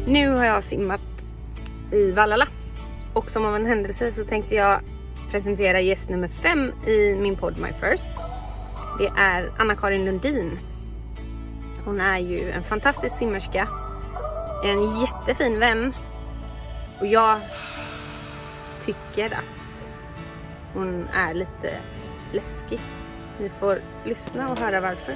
Nu har jag simmat i Vallala. Och som av en händelse så tänkte jag presentera gäst nummer 5 i min podd My First. Det är Anna-Karin Lundin. Hon är ju en fantastisk simmerska. En jättefin vän. Och jag tycker att hon är lite läskig. Ni får lyssna och höra varför.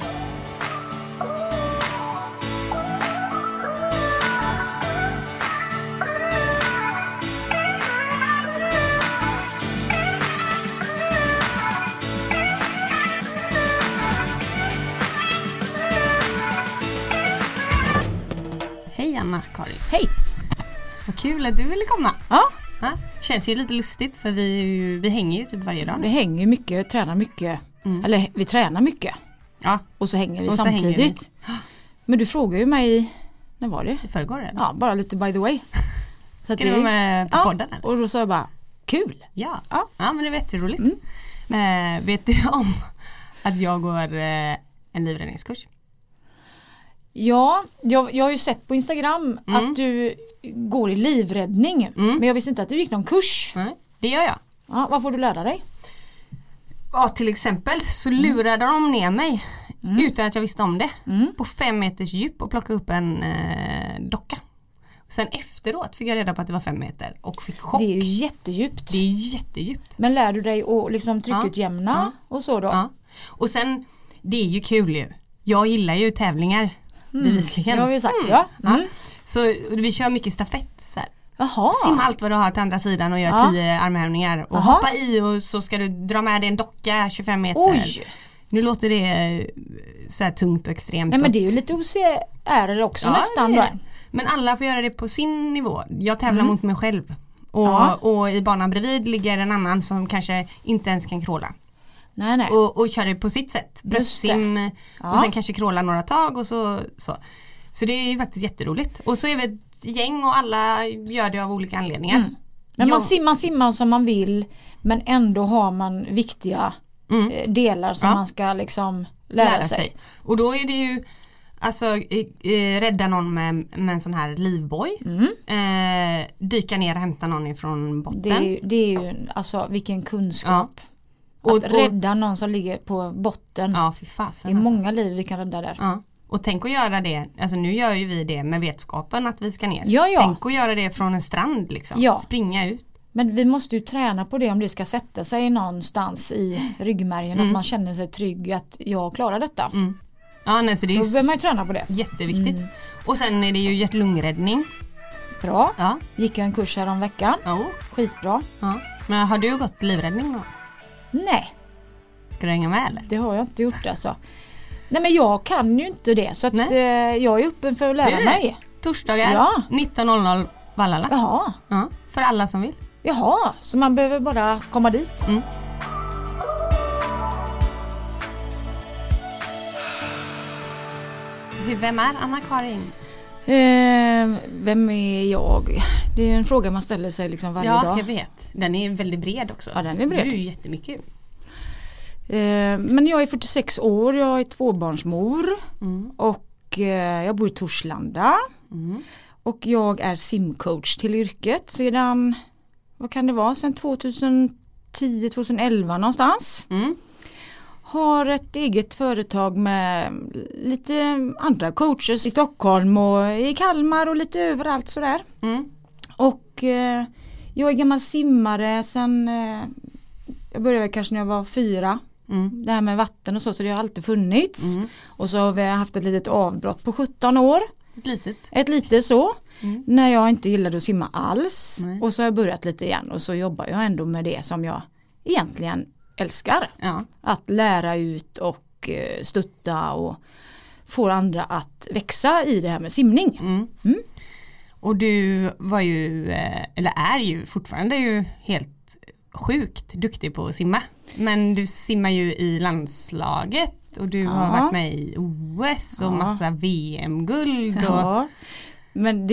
Hej Anna-Karin. Hej! Vad kul att du ville komma. Ja. Känns ju lite lustigt för vi hänger ju typ varje dag. Vi hänger ju mycket, tränar mycket. Eller vi tränar mycket. Ja. Och så hänger vi Och så samtidigt. hänger vi. Men du frågar ju mig, när var det? I förrgår eller? Ja, bara lite by the way. Så Ska du vara med på podden eller? Och då sa jag bara, kul. Ja, men det är jätteroligt. Vet du om att jag går en livräddningskurs? Ja, jag har ju sett på Instagram att du går i livräddning. Men jag visste inte att du gick någon kurs. Nej, det gör jag. Ja, vad får du lära dig? Ja, till exempel så lurade de ner mig utan att jag visste om det. På 5 meters djup och plockade upp en docka. Sen efteråt fick jag reda på att det var 5 meter och fick chock. Det är ju jättedjupt. Det är jättedjupt. Men lär du dig att liksom tryckutjämna och så då? Ja. Och sen, det är ju kul ju. Jag gillar ju tävlingar. Bevisligen. Det har vi sagt, ja. Så vi kör mycket stafett så här. Jaha. Simma allt vad du har till andra sidan och gör 10 armhävningar. Och hoppa i och så ska du dra med dig en docka 25 meter. Oj. Nu låter det så här tungt och extremt. Nej, men det är ju lite OCR också nästan då. Men alla får göra det på sin nivå. Jag tävlar mot mig själv. Och i banan bredvid ligger en annan som kanske inte ens kan kråla. Nej. Och kör det på sitt sätt. Bröstsim och sen kanske kråla några tag och så. Så det är ju faktiskt jätteroligt. Och så är vi ett gäng och alla gör det av olika anledningar. Men man simmar som man vill, men ändå har man viktiga delar som man ska liksom lära sig. Och då är det ju alltså rädda någon med en sån här livboj. Dyka ner och hämta någon ifrån botten. Det är ju alltså vilken kunskap. Ja. Att rädda någon som ligger på botten. Ja, fy fasen. Det är många liv vi kan rädda där. Ja. Och tänk att göra det, alltså nu gör ju vi det med vetskapen att vi ska ner. Ja. Tänk att göra det från en strand liksom. Ja. Springa ut. Men vi måste ju träna på det om det ska sätta sig någonstans i ryggmärgen. Att man känner sig trygg att jag klarar detta. Ja, nej, så det är då behöver man ju träna på det. Jätteviktigt. Och sen är det ju hjärt-lungräddning. Bra. Ja. Gick jag en kurs här om veckan. Skitbra. Ja. Men har du gått livräddning då? Nej. Ska du hänga med eller? Det har jag inte gjort alltså. Nej, men jag kan ju inte det. Så att jag är öppen för att lära mig. Torsdagar 19.00 Vallala. Jaha. Ja, för alla som vill. Jaha, så man behöver bara komma dit. Vem är Anna-Karin? Vem är jag? Det är en fråga man ställer sig liksom varje dag. Ja, jag vet. Den är väldigt bred också. Ja, den är bred. Du är ju jättemycket. Men jag är 46 år, jag är tvåbarnsmor och jag bor i Torslanda och jag är simcoach till yrket sedan, vad kan det vara, sedan 2010-2011 någonstans. Har ett eget företag med lite andra coacher i Stockholm och i Kalmar och lite överallt sådär. Och jag är gammal simmare sen, jag började kanske när jag var 4. Det här med vatten och så det har alltid funnits. Och så har vi haft ett litet avbrott på 17 år. Ett litet så. När jag inte gillade att simma alls. Och så har jag börjat lite igen och så jobbar jag ändå med det som jag egentligen älskar. Att lära ut och stötta och få andra att växa i det här med simning. Och du var ju, eller är ju fortfarande ju helt sjukt duktig på att simma. Men du simmar ju i landslaget och du har varit med i OS och massa VM-guld. Men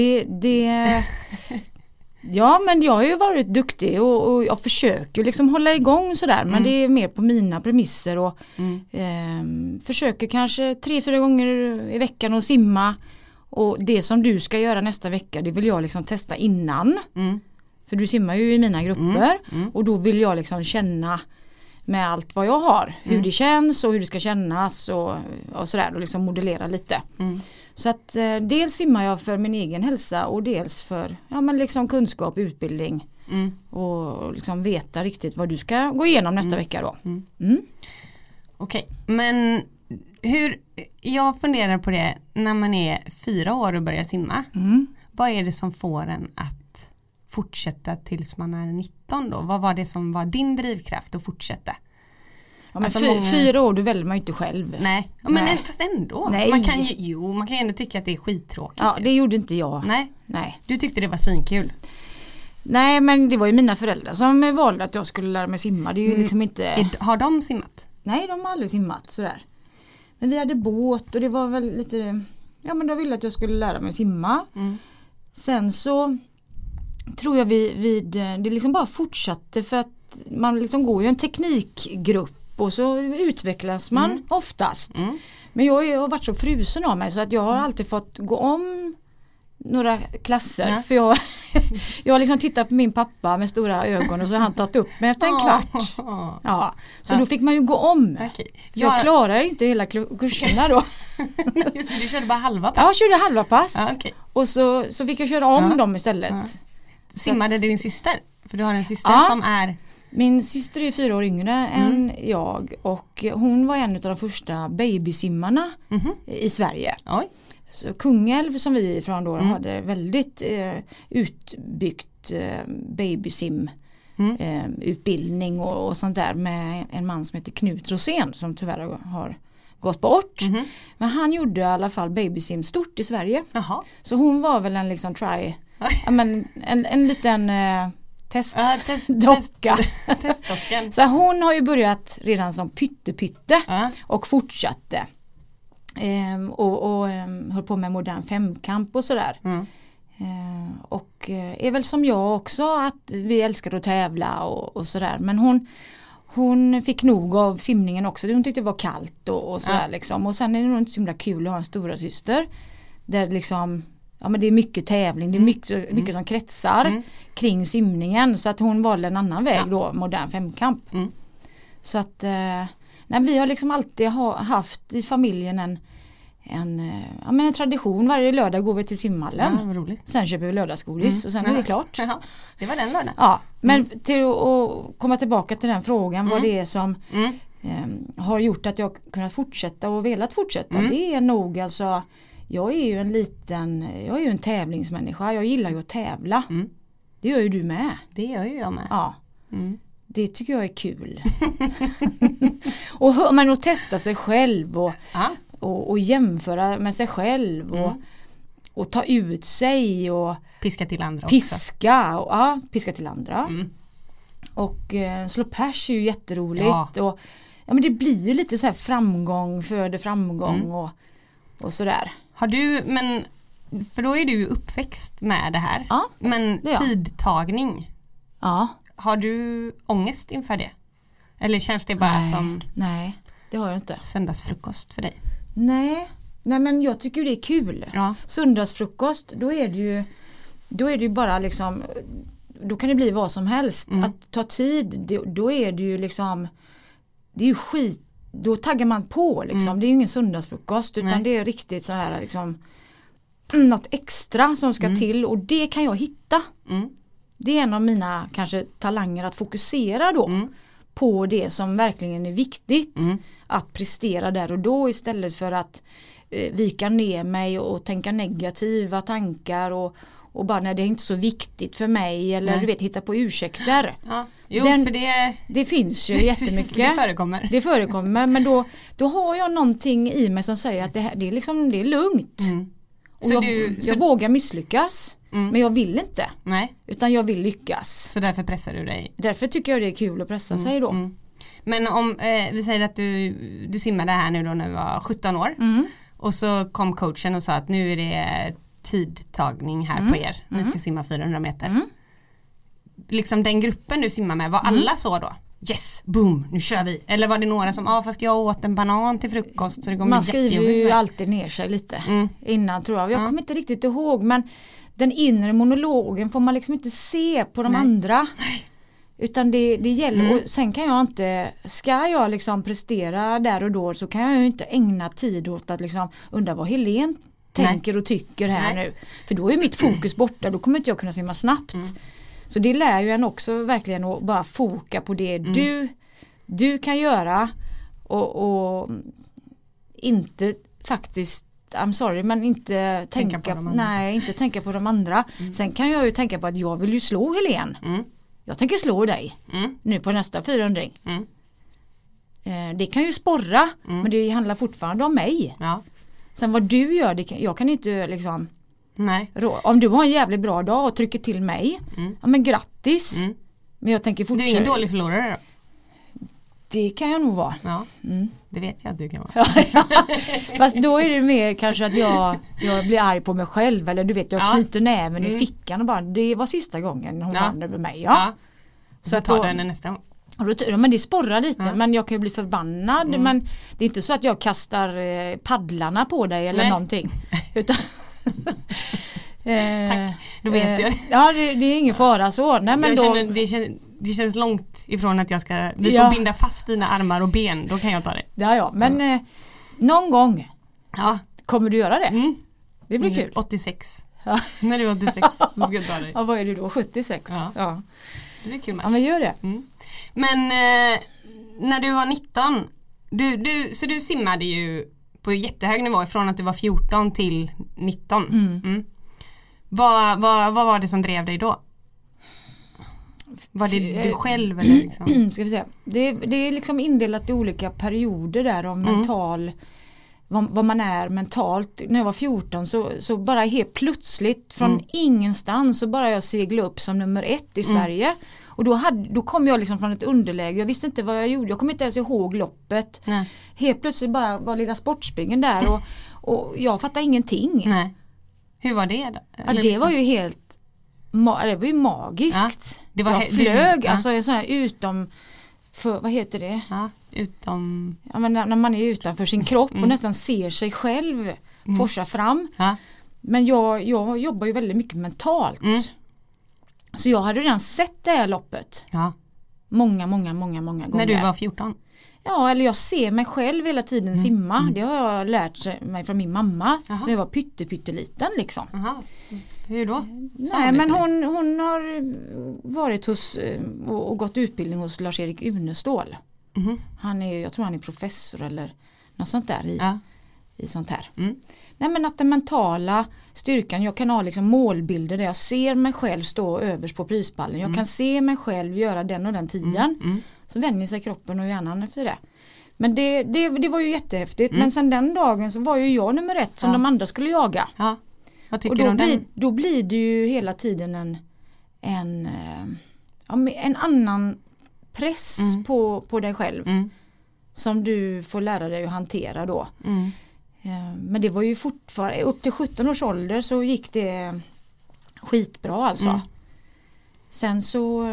ja, men jag har ju varit duktig och jag försöker liksom hålla igång sådär. Men det är mer på mina premisser och försöker kanske 3-4 gånger i veckan att simma. Och det som du ska göra nästa vecka, det vill jag liksom testa innan. För du simmar ju i mina grupper. Och då vill jag liksom känna med allt vad jag har. Hur det känns och hur det ska kännas och sådär. Och liksom modellera lite. Så att dels simmar jag för min egen hälsa och dels för liksom kunskap, utbildning. Och liksom veta riktigt vad du ska gå igenom nästa vecka då. Okej, men jag funderar på det när man är 4 år och börjar simma. Vad är det som får en att fortsätta tills man är 19 då? Vad var det som var din drivkraft att fortsätta? Ja, men 4 år, då väljer man ju inte själv. Nej, men fast ändå. Nej. Man kan ju ändå tycka att det är skittråkigt. Ja, det gjorde inte jag. Nej. Du tyckte det var svinkul. Nej, men det var ju mina föräldrar som valde att jag skulle lära mig simma. Det är ju liksom inte... Har de simmat? Nej, de har aldrig simmat sådär. Men vi hade båt och det var väl lite... Ja, men de ville att jag skulle lära mig simma. Sen så tror jag det liksom bara fortsatte för att man liksom går ju en teknikgrupp och så utvecklas man oftast. Men jag har varit så frusen av mig så att jag har alltid fått gå om några klasser. För jag har liksom tittat på min pappa med stora ögon och så har han tagit upp mig efter en kvart. Ja, så då fick man ju gå om. Okay. Jag klarar inte hela kurserna då. Du körde bara halva pass? Ja, jag körde halva pass. Okay. Och så fick jag köra om dem istället. Simmade din syster? För du har en syster som är... Min syster är 4 år yngre än jag och hon var en av de första babysimmarna i Sverige. Oj. Så Kungälv som vi är ifrån då hade väldigt utbyggt babysim utbildning och sånt där med en man som heter Knut Rosén som tyvärr har gått bort. Men han gjorde i alla fall babysim stort i Sverige. Jaha. Så hon var väl en liksom en liten testdocka. Så hon har ju börjat redan som pytte och fortsatte. Och höll på med modern femkamp och sådär. Och är väl som jag också att vi älskar att tävla och sådär. Men hon fick nog av simningen också. Hon tyckte det var kallt och sådär liksom. Och sen är det nog inte så himla kul att ha en stora syster där liksom, men det är mycket tävling, det är mycket som kretsar kring simningen. Så att hon valde en annan väg då, modern femkamp. Så att vi har liksom alltid haft i familjen en tradition. Varje lördag går vi till simhallen. Ja, roligt. Sen köper vi lördagsgodis och sen är det klart. Ja, det var den lördagen. Ja, men till att komma tillbaka till den frågan, vad det är som har gjort att jag kunnat fortsätta och velat fortsätta. Det är nog alltså, jag är ju en tävlingsmänniska. Jag gillar ju att tävla. Det gör ju du med. Det gör ju jag med. Ja. Det tycker jag är kul. Men att testa sig själv och jämföra med sig själv och ta ut sig och piska till andra piska till andra. Och slå pers är ju jätteroligt och men det blir ju lite så här framgång föder framgång och sådär. Har du, men för då är du ju uppväxt med det här. Ja, men tidtagning. Ja. Har du ångest inför det? Eller känns det bara som... Nej, det har jag inte. Söndagsfrukost för dig? Nej, men jag tycker det är kul. Ja. Söndagsfrukost, då är det ju bara liksom... Då kan det bli vad som helst. Att ta tid, då är det ju liksom... Det är ju skit. Då taggar man på liksom. Det är ju ingen söndagsfrukost utan det är riktigt så här liksom... Något extra som ska till och det kan jag hitta. Det är en av mina kanske talanger att fokusera då på det som verkligen är viktigt att prestera där och då istället för att vika ner mig och tänka negativa tankar och bara när det är inte så viktigt för mig eller du vet hitta på ursäkter. Ja. Jo, för det finns ju jättemycket. Det förekommer men då har jag någonting i mig som säger att det är lugnt. Och jag vågar misslyckas. Men jag vill inte. Nej. Utan jag vill lyckas. Så därför pressar du dig? Därför tycker jag det är kul att pressa sig då. Men om vi säger att du simmade här nu då när du var 17 år. Och så kom coachen och sa att nu är det tidtagning här på er. Ni ska simma 400 meter. Liksom den gruppen du simmar med, var alla så då? yes, boom, nu kör vi. Eller var det några som, fast jag åt en banan till frukost så det kommer man skriver ju alltid ner sig lite innan, tror jag. Jag kommer inte riktigt ihåg, men den inre monologen får man liksom inte se på de andra. Nej. Utan det gäller, och sen kan jag inte, ska jag liksom prestera där och då, så kan jag ju inte ägna tid åt att liksom undra vad Helene tänker och tycker här nu. För då är mitt fokus borta, då kommer inte jag kunna simma snabbt. Så det lär ju en också verkligen att bara foka på det du kan göra och inte faktiskt, I'm sorry, men inte tänka på de andra. Sen kan jag ju tänka på att jag vill ju slå Helene. Jag tänker slå dig nu på nästa 400. Det kan ju sporra, men det handlar fortfarande om mig. Ja. Sen vad du gör, jag kan inte liksom... Nej. Om du har en jävligt bra dag och trycker till mig, ja men grattis. Men jag tänker fortsätta... Du är ingen dålig förlorare då? Det kan jag nog vara. Ja, det vet jag att du kan vara. Fast då är det mer kanske att jag blir arg på mig själv. Eller du vet, jag knyter näven i fickan och bara, det var sista gången hon vann över mig. Ja. Så att tar den nästa gång. Men det sporrar lite, men jag kan ju bli förbannad. Men det är inte så att jag kastar paddlarna på dig eller någonting. Utan... Tack, då vet jag det. Ja, det är ingen fara så. Nej, men det känns långt ifrån att vi får binda fast dina armar och ben, då kan jag ta det. Ja, men någon gång kommer du göra det. Det blir kul. 86. Ja. När du är 86, då ska jag ta det. Ja, vad är du då? 76? Ja. Det blir kul. Ja, men gör det. Men när du var 19, så du simmade ju på jättehög nivå från att du var 14 till 19. Vad var det som drev dig då? Var det du själv eller liksom? Ska vi se. Det är liksom indelat i olika perioder där om mental, vad man är mentalt. När jag var 14 så bara helt plötsligt från ingenstans så bara jag segla upp som nummer 1 i Sverige. Och då kom jag liksom från ett underläge. Jag visste inte vad jag gjorde. Jag kommer inte ens ihåg loppet. Nej. Helt plötsligt bara var lilla sportspegeln där och jag fattade ingenting. Nej. Hur var det då? Ja, det var ju helt det var ju magiskt. Ja, det var jag flög alltså sån här vad heter det? Ja, utom... Ja, men när man är utanför sin kropp och nästan ser sig själv forsa fram. Ja. Men jag jobbar ju väldigt mycket mentalt. Så jag hade redan sett det här loppet. Ja. Många gånger. När du var 14? Ja, eller jag ser mig själv hela tiden simma. Det har jag lärt mig från min mamma. Så jag var pytteliten liksom. Aha. Hur då? Nej, men hon har varit hos och gått utbildning hos Lars-Erik Unestål. Jag tror han är professor eller något sånt där i sånt här. Nej, men att den mentala styrkan, jag kan ha liksom målbilder där jag ser mig själv stå överst på prispallen. Jag kan se mig själv göra den och den tiden. Så vänjer sig kroppen och hjärnan efter det. Men det var ju jättehäftigt. Men sen den dagen så var ju jag nummer 1 som de andra skulle jaga. Ja. Vad tycker du om den? Då blir det ju hela tiden en annan press på dig själv. Som du får lära dig att hantera då. Men det var ju fortfarande, upp till 17 års ålder så gick det skitbra alltså. Sen så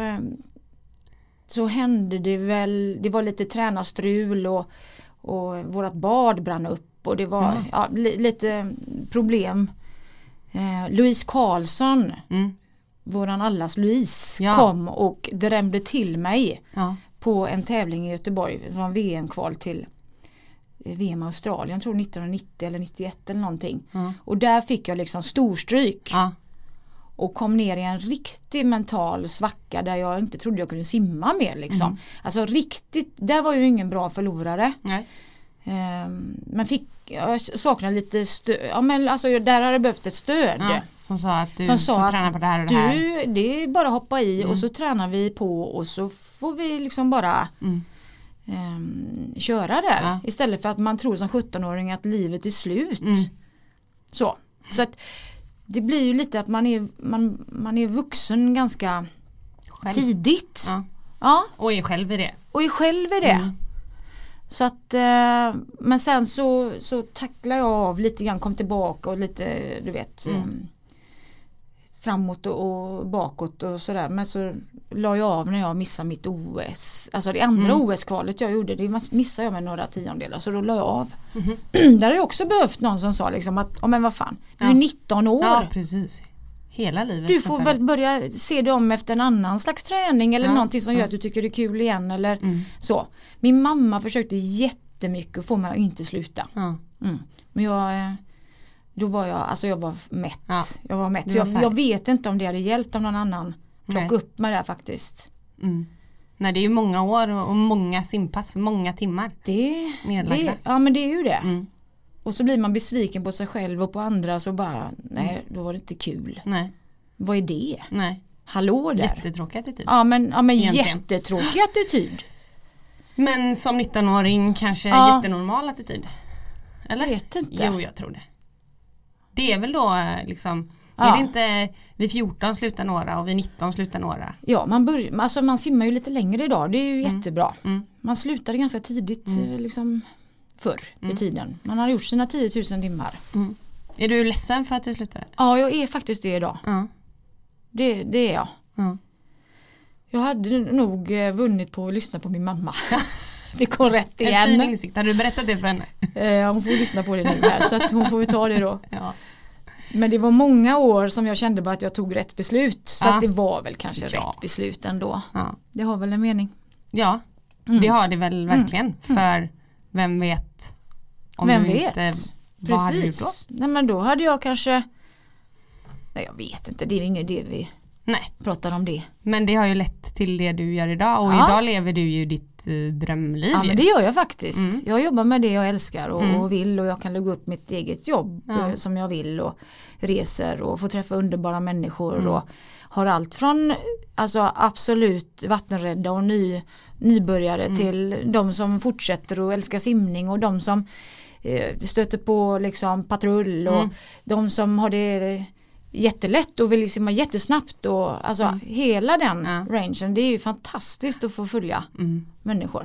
hände det väl, det var lite tränarstrul och vårat bad brann upp och det var lite problem. Louise Karlsson, våran allas Louise, kom och drämde till mig på en tävling i Göteborg. Det var en VM-kval till VM Australien, jag tror 1990 eller 91 eller någonting. Och där fick jag liksom storstryk. Och kom ner i en riktig mental svacka där jag inte trodde jag kunde simma mer liksom. Alltså riktigt, där var ju ingen bra förlorare. Nej. Men jag saknade lite stöd. Ja, men alltså där hade jag behövt ett stöd. Ja, som sa att du får träna på det här och det här. Det är bara att hoppa i och så tränar vi på och så får vi liksom bara köra där. Ja. Istället för att man tror som 17-åring att livet är slut. Så att det blir ju lite att man är vuxen ganska tidigt. Ja. Och är själv i det. Så att, men sen så tacklar jag av lite grann, kom tillbaka och lite, du vet, framåt och bakåt och sådär. Men så la jag av när jag missade mitt OS. Alltså det andra OS-kvalet jag gjorde, det missade jag med några tiondelar. Så då la jag av. Där har jag också behövt någon som sa liksom att, men vad fan, du är 19 år. Ja, precis. Hela livet. Du får väl börja se dig om efter en annan slags träning eller någonting som gör att du tycker det är kul igen eller så. Min mamma försökte jättemycket att få mig att inte sluta. Men jag var mätt. Ja. Jag var mätt. Så jag vet inte om det hade hjälpt om någon annan plockade upp mig där faktiskt. Nej, det är ju många år och många simpass, många timmar. Ja, men det är ju det. Och så blir man besviken på sig själv och på andra så bara, nej, då var det inte kul. Nej. Vad är det? Nej. Hallå där. Jättetråkig attityd. Ja, men jättetråkig attityd. Men som 19-åring kanske jättenormal attityd. Eller? Jag vet inte. Jo, jag tror det. Det är väl då liksom, är det inte vid 14 slutar några och vid 19 slutar några? Ja, man simmar ju lite längre idag. Det är ju jättebra. Man slutade ganska tidigt liksom förr i tiden. Man har gjort sina 10 000 timmar. Är du ledsen för att du slutade? Ja, jag är faktiskt det idag. Det är jag. Jag hade nog vunnit på att lyssna på min mamma. Det kom rätt igen. En fin insikt. Har du berättat det för henne? Hon får lyssna på det nu här. Så att hon får ta det då. Ja. Men det var många år som jag kände bara att jag tog rätt beslut. Så att det var väl kanske rätt beslut ändå. Ja. Det har väl en mening. Ja, det har det väl verkligen. För vem vet? Om vem du vet? Inte, vad hade du då? Nej, men då hade jag kanske... Nej, jag vet inte. Det är ju ingen idé vi pratar om det. Men det har ju lett till det du gör idag. Och idag lever du ju ditt drömliv. Ja, men det gör jag faktiskt. Jag jobbar med det jag älskar och vill. Och jag kan lägga upp mitt eget jobb som jag vill. Och reser och får träffa underbara människor. Och har allt från absolut vattenrädda och nybörjare till de som fortsätter och älskar simning. Och de som stöter på liksom patrull. Och de som har det jättelätt och vill simma jättesnabbt och hela den rangen, det är ju fantastiskt att få följa människor.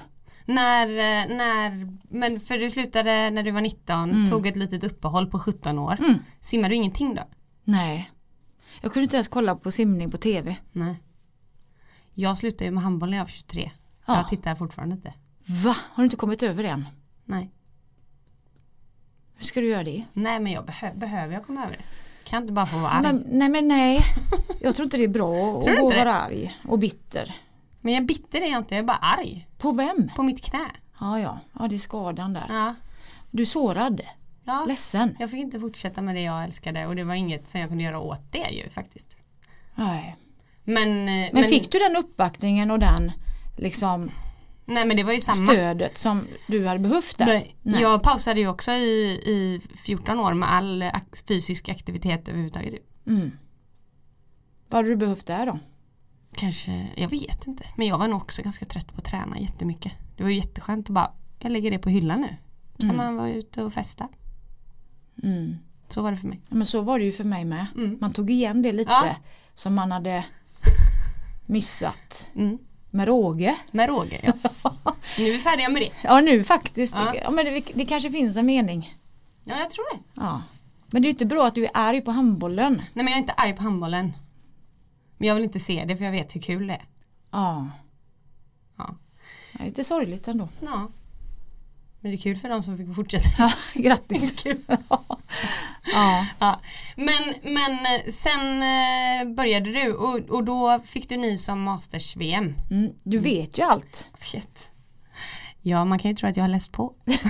Men för du slutade när du var 19, tog ett litet uppehåll på 17 år. Simmar du ingenting då? Nej. Jag kunde inte ens kolla på simning på tv. Nej. Jag slutade ju med handboll när jag var 23. Ja. Jag tittar fortfarande inte. Va? Har du inte kommit över det än? Nej. Hur ska du göra det? Nej, men jag behöver jag komma över det. Kan inte bara få vara arg. Nej. Jag tror inte det är bra att vara arg och bitter. Men jag är bitter är jag inte, jag är bara arg. På vem? På mitt knä. Ja, det är skadan där. Ja. Du är sårad. Ja. Ledsen. Jag fick inte fortsätta med det jag älskade och det var inget som jag kunde göra åt det ju faktiskt. Nej. Men fick du den uppbackningen och den liksom... Nej, men det var ju samma. Stödet som du hade behövt där. Nej. Jag pausade ju också i 14 år med all fysisk aktivitet överhuvudtaget. Vad hade du behövt där då? Kanske, jag vet inte. Men jag var nog också ganska trött på att träna jättemycket. Det var ju jätteskönt att bara, jag lägger det på hyllan nu. Kan man vara ute och festa. Så var det för mig. Men så var det ju för mig med. Man tog igen det lite som man hade missat. Med råge. Med råge, ja. Nu är vi färdiga med det. Ja, nu faktiskt. Ja, men det kanske finns en mening. Ja, jag tror det. Ja. Men det är ju inte bra att du är arg på handbollen. Nej, men jag är inte arg på handbollen. Men jag vill inte se det för jag vet hur kul det är. Ja. Det är lite sorgligt ändå. Ja. Men det är kul för de som fick fortsätta. Ja, grattis. Kul. Ja. Men sen började du och då fick du ny som Masters-VM. Du vet ju allt. Vet. Ja, man kan ju tro att jag har läst på.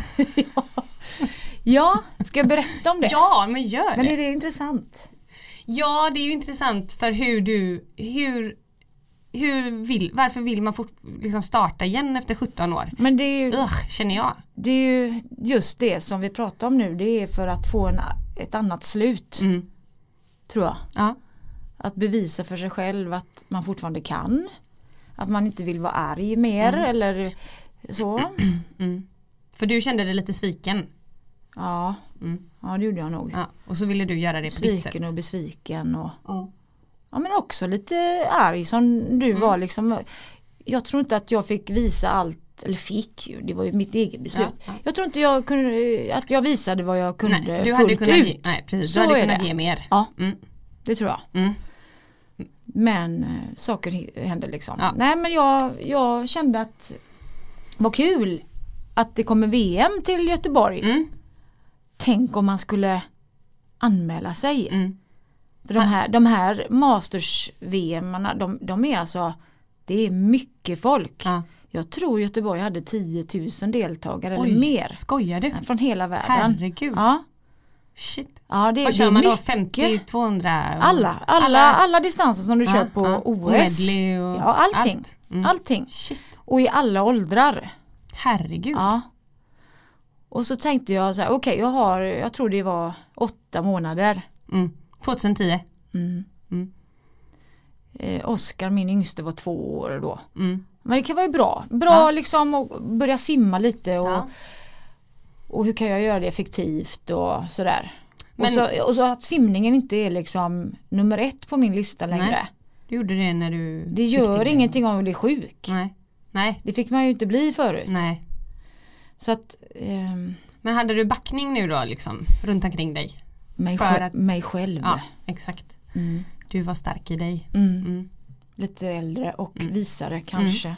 Ja, ska jag berätta om det? Ja, men gör det. Men är det intressant? Ja, det är ju intressant för varför vill man liksom starta igen efter 17 år? Men det är ju, känner jag. Det är ju just det som vi pratar om nu. Det är för att få ett annat slut. Tror jag. Ja. Att bevisa för sig själv att man fortfarande kan. Att man inte vill vara arg mer eller så. För du kände dig lite sviken. Ja, ja det gjorde jag nog. Ja, och så ville du göra det på ditt sätt. Sviken och besviken. Och, ja, men också lite arg som du var liksom. Jag tror inte att jag fick visa allt. Eller fick, det var ju mitt eget beslut. Ja. Jag tror inte att jag visade vad jag kunde. Nej, du hade kunnat ge mer. Ja, det tror jag. Men saker händer liksom. Ja. Nej, men jag kände att vad kul att det kommer VM till Göteborg. Tänk om man skulle anmäla sig. För de här Masters-VM, de är alltså, det är mycket folk. Ja. Jag tror Göteborg hade 10 000 deltagare eller mer. Skojar du? Från hela världen. Herregud. Ja. Shit. Ja, vad kör man då? 50, 200? Alla distanser som du kör på OS. Medley och allting. Allting. Shit. Och i alla åldrar. Herregud. Ja. Och så tänkte jag så här, okej, jag tror det var 8 månader. 2010. Oskar, min yngste, var 2 år då. Men det kan vara bra liksom att börja simma lite och hur kan jag göra det effektivt och sådär. Och så att simningen inte är liksom nummer 1 på min lista längre. Nej, du gjorde det när du... Det gör ingenting om du blir sjuk. Nej. Det fick man ju inte bli förut. Nej. Så att... Men hade du backning nu då liksom runt omkring dig? Mig själv. Ja, exakt. Du var stark i dig. Lite äldre och visare kanske.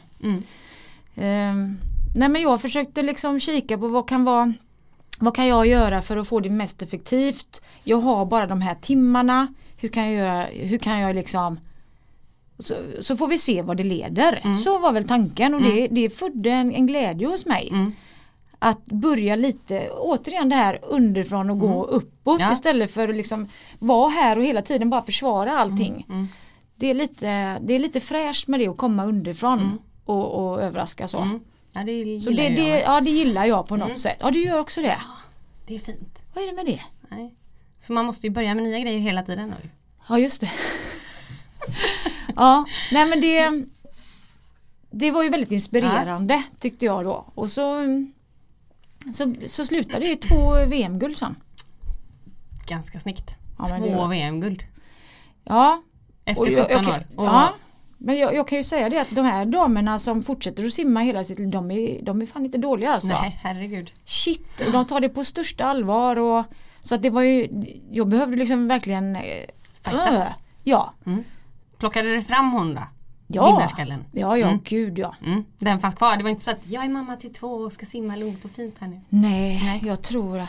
Nej, men jag försökte liksom kika på vad kan jag göra för att få det mest effektivt. Jag har bara de här timmarna. Hur kan jag liksom... Så får vi se vad det leder. Så var väl tanken och det födde en glädje hos mig. Att börja lite, återigen det här underifrån och gå uppåt istället för att liksom vara här och hela tiden bara försvara allting. Det är lite fräscht med det att komma underifrån och överraska så. Ja, det gillar så det gillar jag på något sätt. Ja, du gör också det. Ja, det är fint. Vad är det med det? Nej. Så man måste ju börja med nya grejer hela tiden. Ja, just det. Ja, nej men det var ju väldigt inspirerande tyckte jag då. Och så slutade det 2 VM-guld sen. Ganska snyggt. Ja, 2 VM-guld. Ja. Efter 17 år. Ja. Men jag kan ju säga det att de här damerna som fortsätter att simma hela sitt liv, de är fan inte dåliga alltså. Nej, herregud. Shit, och de tar det på största allvar och så att det var ju, jag behövde liksom verkligen faktas. Ja. Plockade du fram hon då? Ja. Vinnarskallen. Ja, gud ja. Den fanns kvar. Det var inte så att jag är mamma till 2 och ska simma lugnt och fint här nu. Nej. Jag tror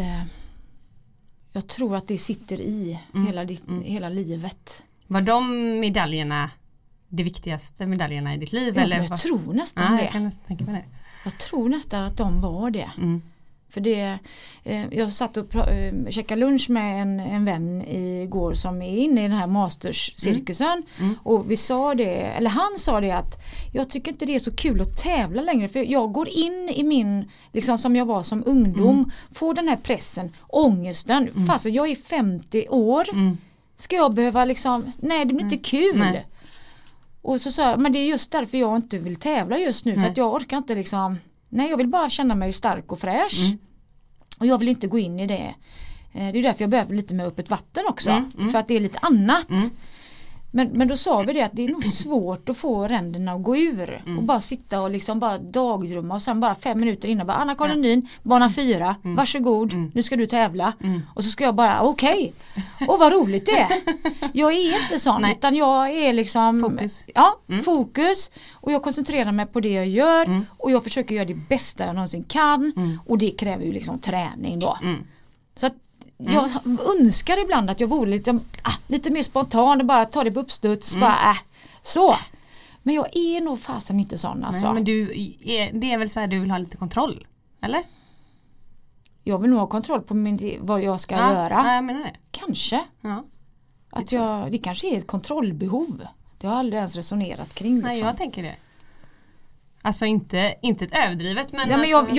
att det sitter i hela livet. Var de medaljerna de viktigaste medaljerna i ditt liv? Ja, eller? Jag tror nästan det. Jag kan nästan tänka på det. Jag tror nästan att de var det. För det, jag satt och käkade lunch med en vän igår som är inne i den här Masters-cirkusen. Och vi sa det, eller han sa det att jag tycker inte det är så kul att tävla längre. För jag går in i min, liksom som jag var som ungdom, får den här pressen, ångesten. Fast jag är 50 år. Ska jag behöva liksom, nej det blir inte kul. Nej. Och så sa jag, men det är just därför jag inte vill tävla just nu. För att jag orkar inte liksom, nej jag vill bara känna mig stark och fräsch. Och jag vill inte gå in i det. Det är därför jag börjar lite med öppet vatten också. För att det är lite annat. Men då sa vi det att det är nog svårt att få ränderna att gå ur. Och bara sitta och liksom bara dagdrömma. Och sen bara 5 minuter innan bara Anna-Karin Lundin, bana 4, varsågod, nu ska du tävla. Och så ska jag bara okej. Och vad roligt det är. Jag är inte sån utan jag är liksom fokus. Ja, fokus. Och jag koncentrerar mig på det jag gör. Och jag försöker göra det bästa jag någonsin kan. Och det kräver ju liksom träning då. Så att jag önskar ibland att jag vore lite mer spontan och bara ta det på uppstuds. Så. Men jag är nog fasen inte sån alltså. Nej, men det är väl så här du vill ha lite kontroll, eller? Jag vill nog ha kontroll på vad jag ska göra. Ja, jag menar det. Kanske. Ja. Att det kanske är ett kontrollbehov. Det har jag aldrig ens resonerat kring. Liksom. Nej, jag tänker det. Alltså inte ett överdrivet men, men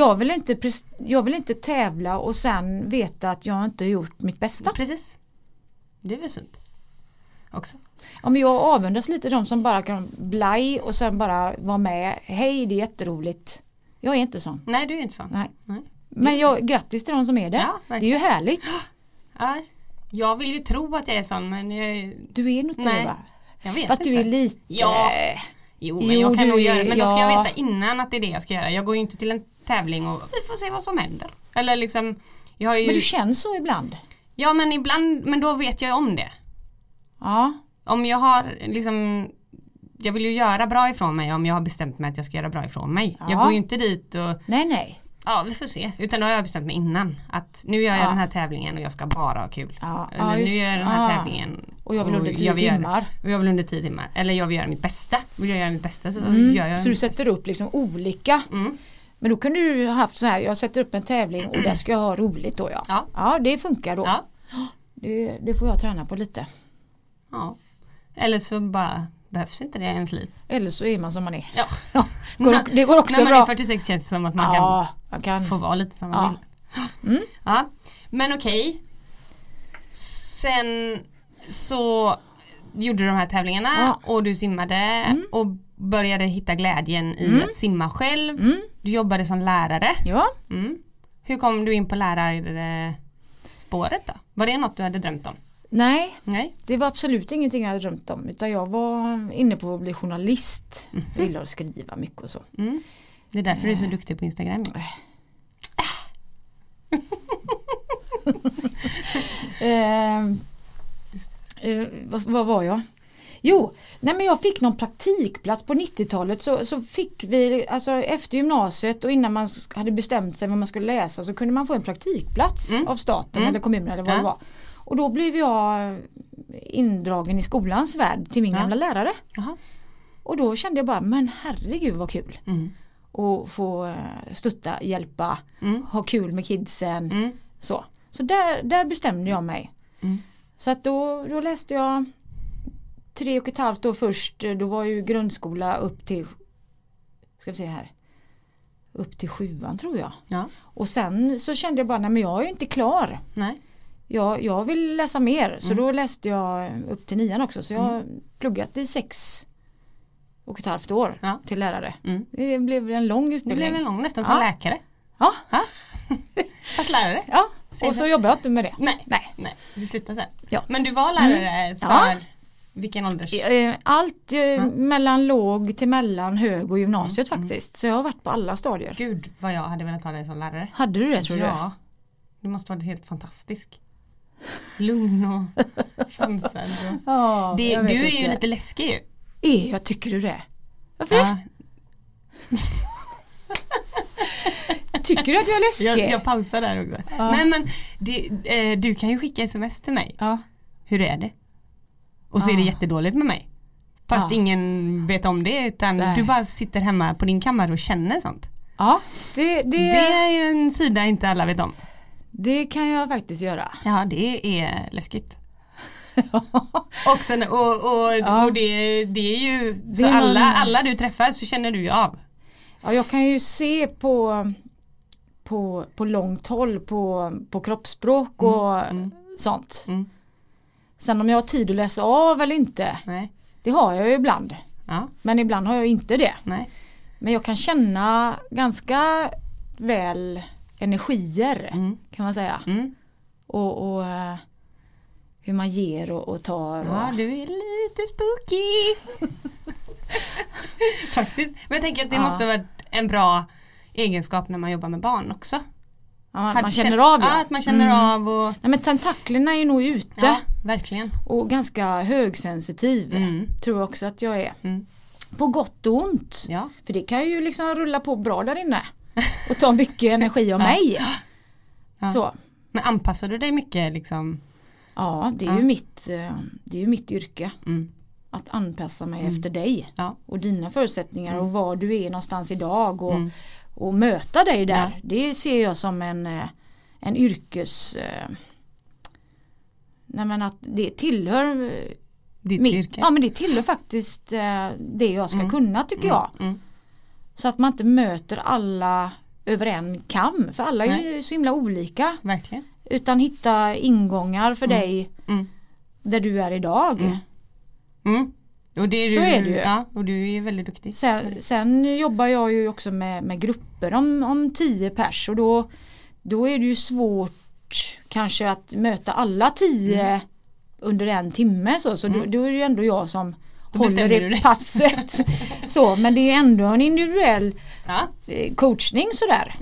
jag vill inte tävla och sen veta att jag inte har gjort mitt bästa. Precis. Det är väl sunt. Också. Ja, men jag avundas lite de som bara kan blaj och sen bara vara med. Hej, det är jätteroligt. Jag är inte sån. Nej, du är inte sån. Nej. Men grattis till de som är det. Ja, det är ju härligt. Ja, jag vill ju tro att jag är sån men du är nog inte det, va? Jag vet fast inte. Du är lite... Ja. Jo, men jag kan nog göra det. Men då ska jag veta innan att det är det jag ska göra. Jag går ju inte till en tävling och vi får se vad som händer. Eller liksom, jag har ju... Men du känns så ibland. Ja, men ibland, men då vet jag om det. Ja. om jag har liksom, jag vill ju göra bra ifrån mig om jag har bestämt mig att jag ska göra bra ifrån mig. Jag går ju inte dit och... Nej. Ja, vi får se. Utan då har jag bestämt mig innan att nu gör jag den här tävlingen och jag ska bara ha kul. Eller nu gör jag den här tävlingen och jag vill under 10 timmar. Och jag vill under 10 timmar. Eller jag vill göra mitt bästa. Vill jag göra mitt bästa så gör jag. Så du sätter upp liksom olika. Men då kunde du ha haft så här, jag sätter upp en tävling och där ska jag ha roligt då Ja, det funkar då. Ja. Det får jag träna på lite. Ja. Eller så bara behövs inte det i ens liv. Eller så är man som man är. Ja. Det går också när bra. Man är 46 känns det som att man kan få vara lite som man vill. Ja. Men okej. Sen så gjorde du de här tävlingarna och du simmade och började hitta glädjen i att simma själv. Du jobbade som lärare. Ja. Hur kom du in på lärarspåret då? Var det något du hade drömt om? Nej, det var absolut ingenting jag hade drömt om. Utan jag var inne på att bli journalist. Jag gillar att skriva mycket och så. Det är därför du är så duktig på Instagram. Vad var jag? Men jag fick någon praktikplats på 90-talet så fick vi, alltså efter gymnasiet och innan man hade bestämt sig vad man skulle läsa så kunde man få en praktikplats av staten eller kommunen eller vad det var. Och då blev jag indragen i skolans värld till min gamla lärare. Och då kände jag bara, men herregud vad kul. Och få stötta, hjälpa, ha kul med kidsen. Så där bestämde jag mig. Så att då läste jag 3,5 år först. Då var ju grundskola upp till, ska vi se här, upp till 7:an tror jag. Och sen så kände jag bara, nej men jag är ju inte klar. Nej. Jag vill läsa mer. Så då läste jag upp till 9:an också. Så jag har pluggat i 6,5 år till lärare. Det blev en lång utbildning. Det blev en lång, nästan som läkare. Ja. Fast lärare. Ja, och så jobbar jag inte med det. Nej, det slutar sen. Ja. Men du var lärare för vilken ålders? Allt mellan låg till mellan hög och gymnasiet faktiskt. Så jag har varit på alla stadier. Gud, vad jag hade velat ha dig som lärare. Hade du det tror du? Ja, du måste vara helt fantastisk. Lugn och sansad. Du är ju lite läskig ju. Jag tycker du det? Varför det? Tycker du att jag är läskig? Jag pausar där också. Nej men du kan ju skicka sms till mig. Hur är det? Och så är det jättedåligt med mig. Fast ingen vet om det utan du bara sitter hemma på din kammare och känner sånt. Ja, det är ju en sida inte alla vet om. Det kan jag faktiskt göra. Ja, det är läskigt. och det är ju det så är alla du träffar så känner du ju av. Ja, jag kan ju se på långt håll på kroppsspråk och sånt. Sen om jag har tid att läsa av eller inte. Nej. Det har jag ju ibland. Ja. Men ibland har jag inte det. Nej. Men jag kan känna ganska väl energier kan man säga. Och hur man ger och tar. Ja, du är lite spooky. Faktiskt. Men jag tänker att det måste vara en bra egenskap när man jobbar med barn också. Ja, man känner av det. Ja, att man känner av. Och... Nej, men tentaklerna är nog ute. Ja, verkligen. Och ganska högsensitiv. Tror jag också att jag är. På gott och ont. Ja. För det kan ju liksom rulla på bra där inne. Och ta mycket energi av mig. Ja. Så. Men anpassar du dig mycket liksom? Ja, det är ju mitt yrke. Att anpassa mig efter dig. Ja. Och dina förutsättningar och var du är någonstans idag. Och möta dig där. Ja. Det ser jag som en yrkes... nej men att det tillhör... Ditt yrke? Ja, men det tillhör faktiskt det jag ska kunna tycker jag. Så att man inte möter alla över en kam. För alla är ju så himla olika. Verkligen. Utan hitta ingångar för dig där du är idag. Och det är så är det ju. Ja, och du är väldigt duktig. Sen jobbar jag ju också med grupper om 10 pers. Och då är det ju svårt kanske att möta alla 10 under en timme. Så då är det ju ändå jag som håller i passet. Så, men det är ändå en individuell coachning sådär.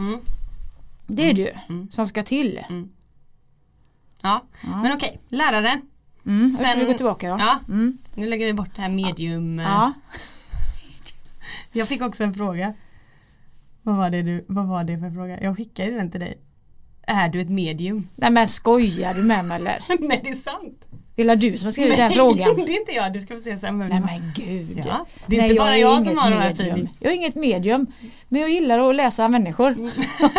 Det är det ju som ska till. Ja, men okej, läraren. Sen ska vi gå tillbaka Nu lägger vi bort det här medium. Ja. Jag fick också en fråga. Vad var det för fråga? Jag skickade den till dig. Är du ett medium? Nej men skojar du med mig eller? Nej, det är sant. Det är du som har skrivit den frågan. Det är inte jag, det ska vi se sen. Nej men gud. Ja, det är inte bara jag som har de här feeling. Jag är inget medium. Men jag gillar att läsa människor.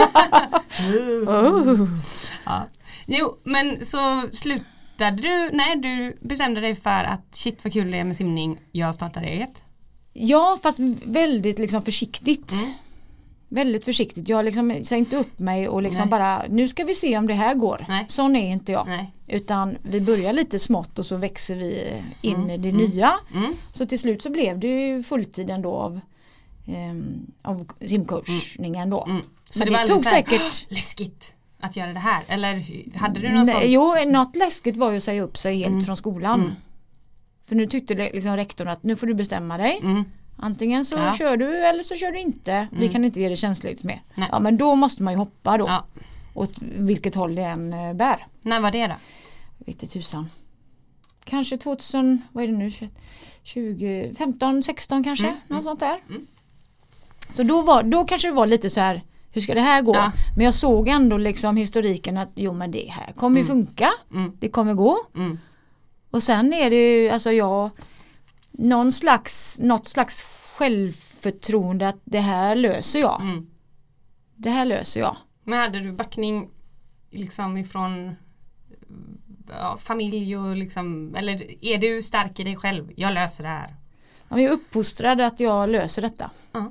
Ja. Jo, men så slutade du, du bestämde dig för att shit vad kul det är med simning, jag startar eget. Ja, fast väldigt liksom försiktigt. Väldigt försiktigt. Jag liksom sa inte upp mig och liksom bara, nu ska vi se om det här går. Nej. Sån är inte jag. Nej. Utan vi börjar lite smått och så växer vi in i det nya. Så till slut så blev det ju fulltid ändå av simcoachningen då. Så men det var tog säkert läskigt att göra det här? Eller hade du något sånt? Jo, något läskigt var ju att säga upp sig helt från skolan. För nu tyckte liksom rektorn att nu får du bestämma dig. Antingen så kör du eller så kör du inte. Vi kan inte ge det känsligt mer. Nej. Ja, men då måste man ju hoppa då. Ja. Åt vilket håll det än bär. När var det då? Vet inte tusan. Kanske 2000, vad är det nu? 20, 15, 16 kanske. Något sånt där. Så då kanske det var lite så här, hur ska det här gå? Ja. Men jag såg ändå liksom historiken att jo men det här kommer ju funka. Det kommer gå. Och sen är det ju, alltså något slags självförtroende att det här löser jag. Det här löser jag. Men hade du backning liksom ifrån familj och liksom, eller är du stark i dig själv? Jag löser det här. Ja, jag är uppfostrad att jag löser detta.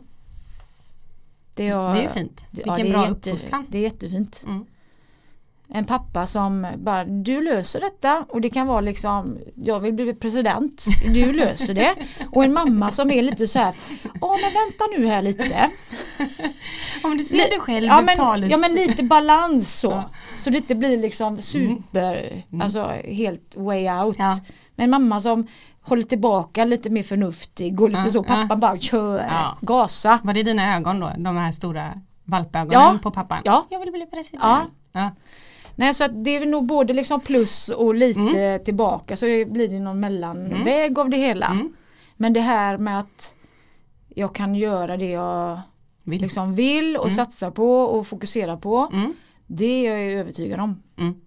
Det är ju fint. Vilken bra uppfostran. Det är jättefint. En pappa som bara, du löser detta och det kan vara liksom, jag vill bli president, du löser det. Och en mamma som är lite så här, men vänta nu här lite. Om du ser dig själv ja men lite balans så. Ja. Så det inte blir liksom super, alltså helt way out. Ja. Men en mamma som håller tillbaka, lite mer förnuftig och lite så, pappa bara kör, gasa. Var det dina ögon då, de här stora valpögonen på pappan? Ja. Jag vill bli president. Ja. Nej, så att det är nog både liksom plus och lite tillbaka, så blir det någon mellanväg av det hela. Men det här med att jag kan göra det jag liksom vill och satsa på och fokusera på, det är jag övertygad om.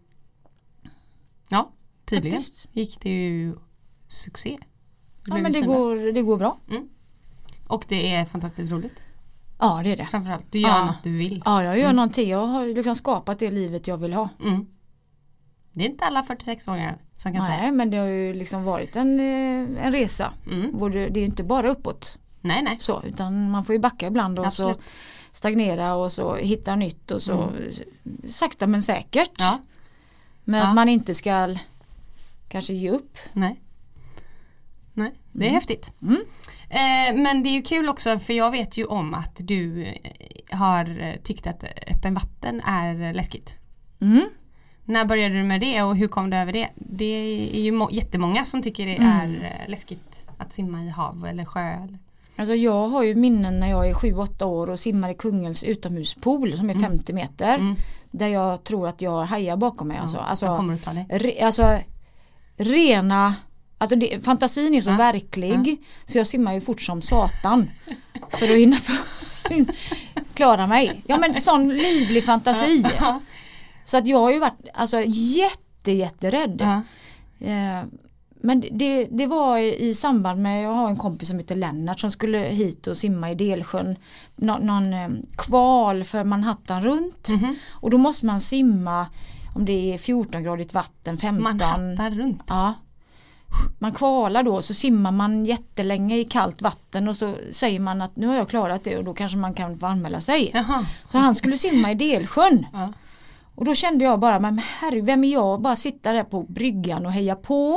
Ja, tydligen gick det ju succé. Ja, men det går bra. Och det är fantastiskt roligt. Ja, det är det. Framförallt, du gör något du vill. Ja, jag gör någonting. Jag har liksom skapat det livet jag vill ha. Det är inte alla 46-åringar som kan säga. Nej, men det har ju liksom varit en resa. Det är ju inte bara uppåt. Nej. Så, utan man får ju backa ibland och så stagnera och så hitta nytt och så sakta men säkert. Ja. Men att man inte ska kanske ge upp. Nej, det är häftigt. Men det är ju kul också, för jag vet ju om att du har tyckt att öppen vatten är läskigt. När började du med det och hur kom du över det? Det är ju jättemånga som tycker det är läskigt att simma i hav eller sjö. Alltså jag har ju minnen när jag är 7-8 år och simmar i Kungälvs utomhuspool som är 50 meter. Där jag tror att jag har hajar bakom mig. Alltså, kommer du ta det? Rena... Alltså fantasin är så verklig så jag simmar ju fort som satan för att hinna klara mig. Ja, men sån livlig fantasi. Så att jag har ju varit jätterädd. Men det var i samband med, jag har en kompis som heter Lennart som skulle hit och simma i Delsjön. Någon kval för Manhattan runt. Och då måste man simma om det är 14-gradigt vatten, 15. Manhattan runt? Ja. Man kvalar då, så simmar man jättelänge i kallt vatten och så säger man att nu har jag klarat det och då kanske man kan få anmäla sig. Jaha. Så han skulle simma i Delsjön. Ja. Och då kände jag bara, men herre, vem är jag? Bara sitta där på bryggan och heja på.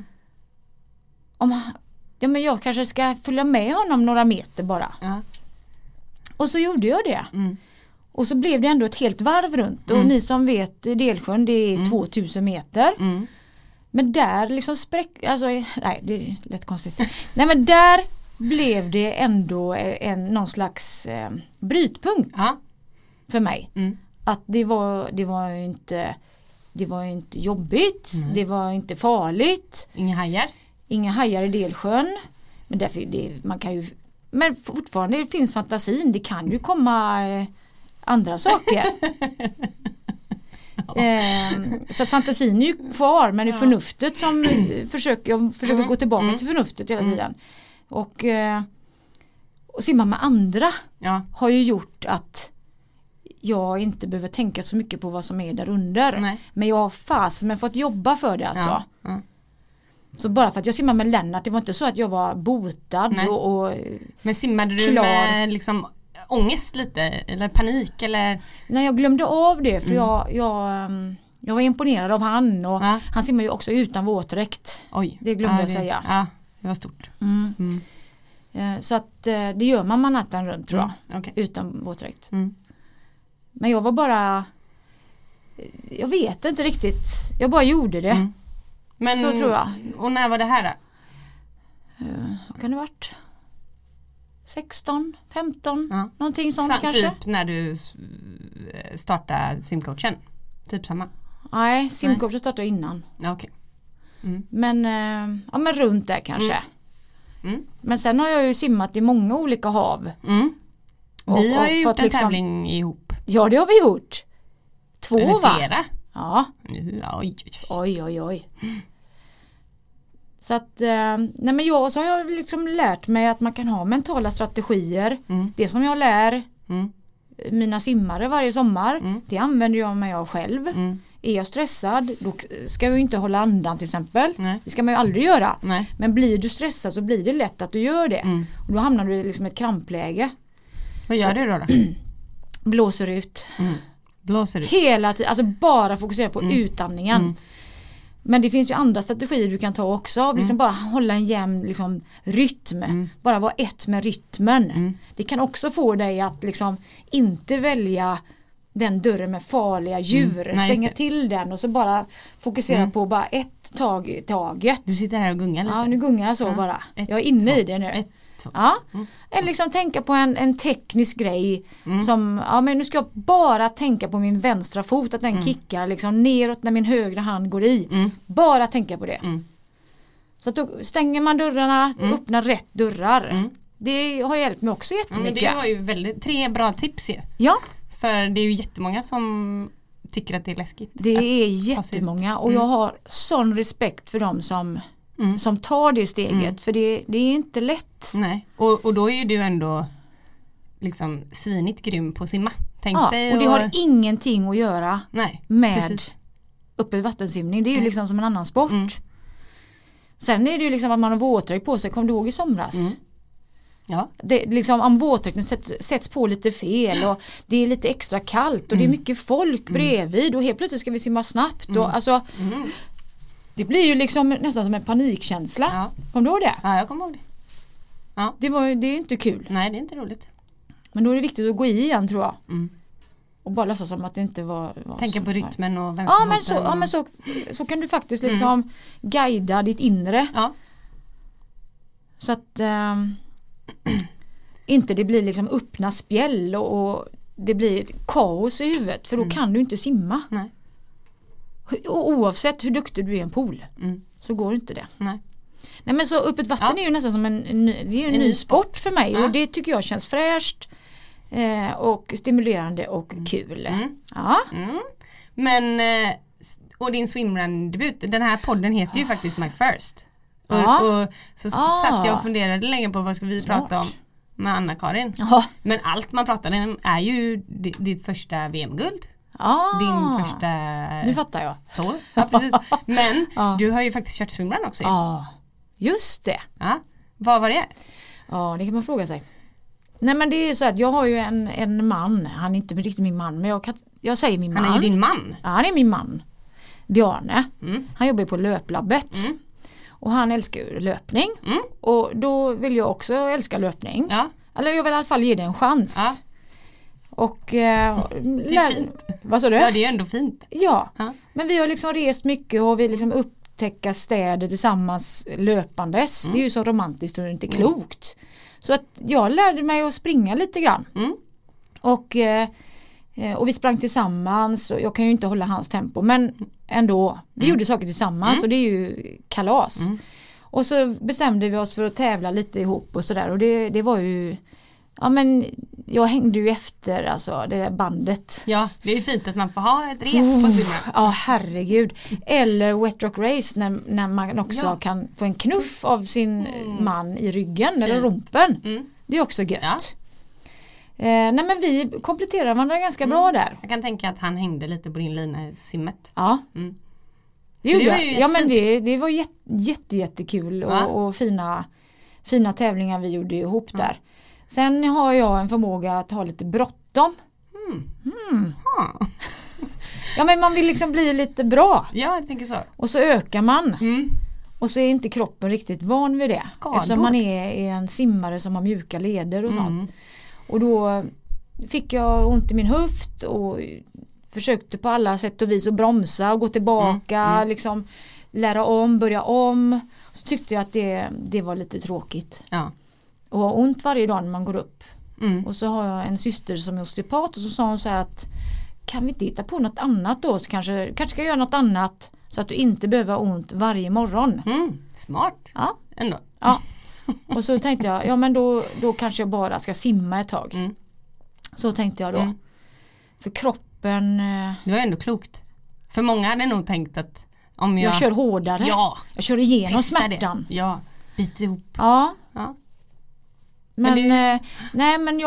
Men jag kanske ska följa med honom några meter bara. Och så gjorde jag det. Och så blev det ändå ett helt varv runt. Och ni som vet, Delsjön, det är 2000 meter. Men där liksom nej, det är lätt konstigt. Nej, men där blev det ändå någon slags brytpunkt för mig. Att det var ju inte Det var inte jobbigt. Det var inte farligt. Inga hajar i Delsjön. Men därför man kan ju, men fortfarande det finns fantasin. Det kan ju komma andra saker. Så fantasin är ju kvar, men det är förnuftet som jag försöker gå tillbaka till förnuftet hela tiden. Och simma med andra har ju gjort att jag inte behöver tänka så mycket på vad som är där under. Nej. Men jag har fått jobba för det alltså. Ja. Så bara för att jag simmade med Lennart, det var inte så att jag var botad och men simmade du med liksom ångest lite eller panik eller? Nej, jag glömde av det för jag var imponerad av han och han simmar ju också utan våtdräkt. Oj. Det glömde jag säga. Ja, det var stort. Så att det gör man Manhattan runt tror jag. Okay. Utan våtdräkt. Men jag var bara, jag vet inte riktigt. Jag bara gjorde det. Men, så tror jag. Och när var det här då? Vad kan det ha varit? 16, 15, någonting sånt kanske. Typ när du startade simcoachen? Typ samma? Nej, simcoachen startade innan. Okej. Men runt där kanske. Men sen har jag ju simmat i många olika hav. Vi har ju gjort en tävling ihop. Ja, det har vi gjort. 2 eller flera. Ja. Oj. Så att, så har jag liksom lärt mig att man kan ha mentala strategier. Det som jag lär mina simmare varje sommar, det använder jag mig av själv. Är jag stressad, då ska jag ju inte hålla andan till exempel. Nej. Det ska man ju aldrig göra. Nej. Men blir du stressad så blir det lätt att du gör det. Och då hamnar du i liksom ett krampläge. Vad gör du då? Blåser ut. Blåser ut. Hela tiden, alltså bara fokusera på utandningen. Men det finns ju andra strategier du kan ta också. Liksom bara hålla en jämn liksom, rytm. Bara vara ett med rytmen. Det kan också få dig att liksom, inte välja den dörren med farliga djur. Svänga till den och så bara fokusera på bara ett tag i taget. Du sitter här och gungar lite. Ja, nu gungar jag så bara. Jag är inne i det nu. Ja. Eller liksom tänka på en teknisk grej som, men nu ska jag bara tänka på min vänstra fot, att den kickar liksom neråt när min högra hand går i. Bara tänka på det. Så att då stänger man dörrarna, öppnar rätt dörrar. Det har hjälpt mig också jättemycket. Det var ju 3 bra tips ju. Ja. För det är ju jättemånga som tycker att det är läskigt. Det är jättemånga och jag har sån respekt för dem som tar det steget. För det är inte lätt. Nej. Och då är ju du ändå liksom svinigt grym på att simma. Och det har ingenting att göra med uppe i vattensimning. Det är ju liksom som en annan sport. Sen är det ju liksom att man har våtdräkt på sig. Kom du ihåg i somras? Ja. Det, liksom, om våtdräkten sätts på lite fel och det är lite extra kallt och det är mycket folk bredvid och helt plötsligt ska vi simma snabbt. Och, alltså, det blir ju liksom nästan som en panikkänsla. Ja. Kommer du ihåg det? Ja, jag kommer ihåg det. Ja. Det är inte kul. Nej, det är inte roligt. Men då är det viktigt att gå i igen tror jag. Och bara låtsas som att det inte var tänka på rytmen och vänsterfoten. Men så kan du faktiskt liksom guida ditt inre. Ja. Så att inte det blir liksom öppna spjäll och det blir kaos i huvudet. För då kan du inte simma. Nej. Och oavsett hur duktig du är i en pool så går inte det. Nej men så öppet vatten är ju nästan som en ny sport för mig. Och det tycker jag känns fräscht och stimulerande och kul. Men och din swimrun-debut, den här podden heter ju faktiskt My First. Och så satt jag och funderade länge på vad ska vi prata om med Anna-Karin. Men allt man pratar om är ju ditt första VM-guld. Din första... Nu fattar jag. Så, precis. Men du har ju faktiskt kört swimrun också. Just det. Vad var det? Ja, det kan man fråga sig. Nej men det är så att jag har ju en man. Han är inte riktigt min man, men jag säger min man. Han är ju din man. Ja, han är min man. Bjarne. Han jobbar på löplabbet. Och han älskar ju löpning. Och då vill jag också älska löpning. Eller jag vill i alla fall ge det en chans. Och det är fint. Vad sa du? Ja, det är ändå fint. Ja. Men vi har liksom rest mycket och vi liksom upptäcka städer tillsammans löpandes. Det är ju så romantiskt och inte klokt. Så att jag lärde mig att springa lite grann. Och Och vi sprang tillsammans och jag kan ju inte hålla hans tempo, men ändå, vi gjorde saker tillsammans och det är ju kalas. Och så bestämde vi oss för att tävla lite ihop och sådär, och det var ju, ja men jag hängde ju efter alltså det där bandet. Ja, det är ju fint att man får ha ett rep på swimrun. Ja, herregud. Eller Wet Rock Race när man också kan få en knuff av sin man i ryggen eller rumpen. Det är också gött. Ja. Nej men vi kompletterar varandra ganska bra där. Jag kan tänka att han hängde lite på din lina i simmet. Ja. Det gjorde jag. Ja men det var jättekul och fina tävlingar vi gjorde ihop där. Sen har jag en förmåga att ha lite bråttom. Ja men man vill liksom bli lite bra. Ja, jag tänker så. Och så ökar man. Och så är inte kroppen riktigt van vid det. Skador. Eftersom man är en simmare som har mjuka leder och sånt. Och då fick jag ont i min höft och försökte på alla sätt och vis att bromsa och gå tillbaka, liksom lära om, börja om. Så tyckte jag att det var lite tråkigt. Ja. Och har ont varje dag när man går upp. Och så har jag en syster som är osteopat och så sa hon så här att kan vi inte hitta på något annat då? Så kanske ska göra något annat så att du inte behöver ha ont varje morgon. Smart. Ja. Ändå. Ja. Och så tänkte jag, ja men då kanske jag bara ska simma ett tag. Så tänkte jag då. För kroppen... Det var ändå klokt. För många hade nog tänkt att om jag kör hårdare. Ja. Jag kör igenom smärtan. Det. Ja, bit ihop. Ja. Men nej men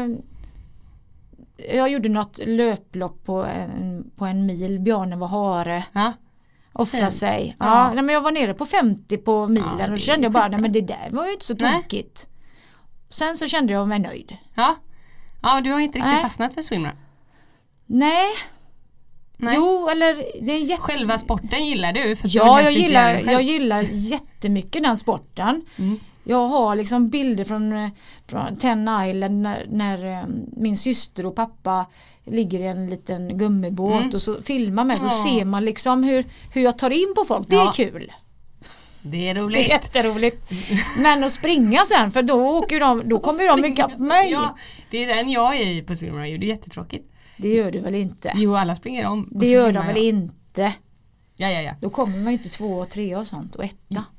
jag gjorde något löplopp på en mil. Bjarne var hare. Ja. Offra sig. Ja. Nej, men jag var nere på 50 på milen och kände jag bara, nej men det där var ju inte så tokigt. Sen så kände jag mig nöjd. Ja, du har inte riktigt fastnat för swimrun. Nej. Jo, eller det är själva sporten gillar du? För jag gillar jättemycket den sporten. Jag har liksom bilder från Ten Island när min syster och pappa ligger i en liten gummibåt och så filmar med så ser man liksom hur jag tar in på folk. Det är kul. Det är roligt. Det är jätteroligt. Men att springa sen, för då kommer de ikapp mig. Ja, det är den jag är i på swimrun. Det är jättetråkigt. Det gör du väl inte? Jo, alla springer om. Det gör de väl inte? Ja. Då kommer man ju inte 2 och 3 och sånt och 1.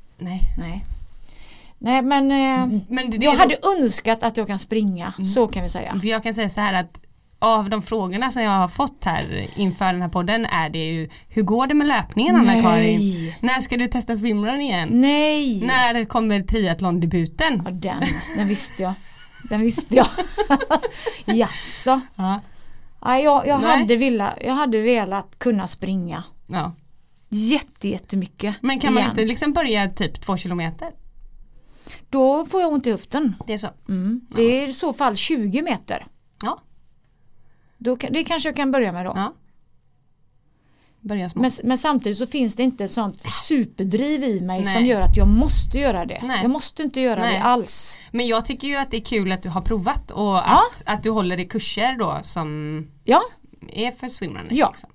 Nej, men jag hade önskat att jag kan springa, så kan vi säga. För jag kan säga så här att av de frågorna som jag har fått här inför den här podden är det ju, hur går det med löpningen, Anna-Karin? När ska du testa swimrun igen? Nej! När kommer triathlon-debuten? Ja, den visste jag. Jaså? Ja. Jag hade velat kunna springa. Ja. Jättemycket. Men kan man inte liksom börja typ 2 kilometer? Då får jag ont i höften. Det är så? Det är i så fall 20 meter. Ja. Det kanske jag kan börja med då. Ja. Börja smått. Men samtidigt så finns det inte sånt superdriv i mig som gör att jag måste göra det. Nej. Jag måste inte göra det alls. Men jag tycker ju att det är kul att du har provat och att du håller i kurser då som är för swimrun. Ja. Liksom.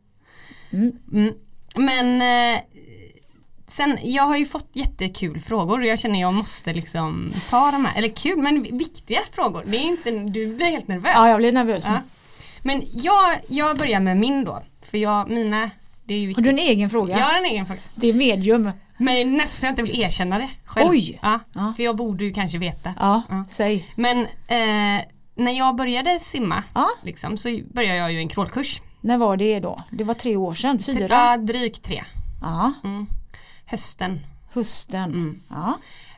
Men sen, jag har ju fått jättekul frågor och jag känner jag måste liksom ta de här, eller kul men viktiga frågor. Det är inte, du blir helt nervös. Ja, jag blir nervös. Ja. Men jag börjar med min då. För mina, det är ju viktigt. Har du en egen fråga? Jag har en egen fråga. Det är medium. Men nästan jag inte vill erkänna det själv. Oj! Ja. För jag borde ju kanske veta. Ja. Säg. Men när jag började simma liksom, så började jag ju en crawlkurs. När var det då? Det var 3 år sedan, 4? Ja, drygt 3. Ja. Hösten. Ja.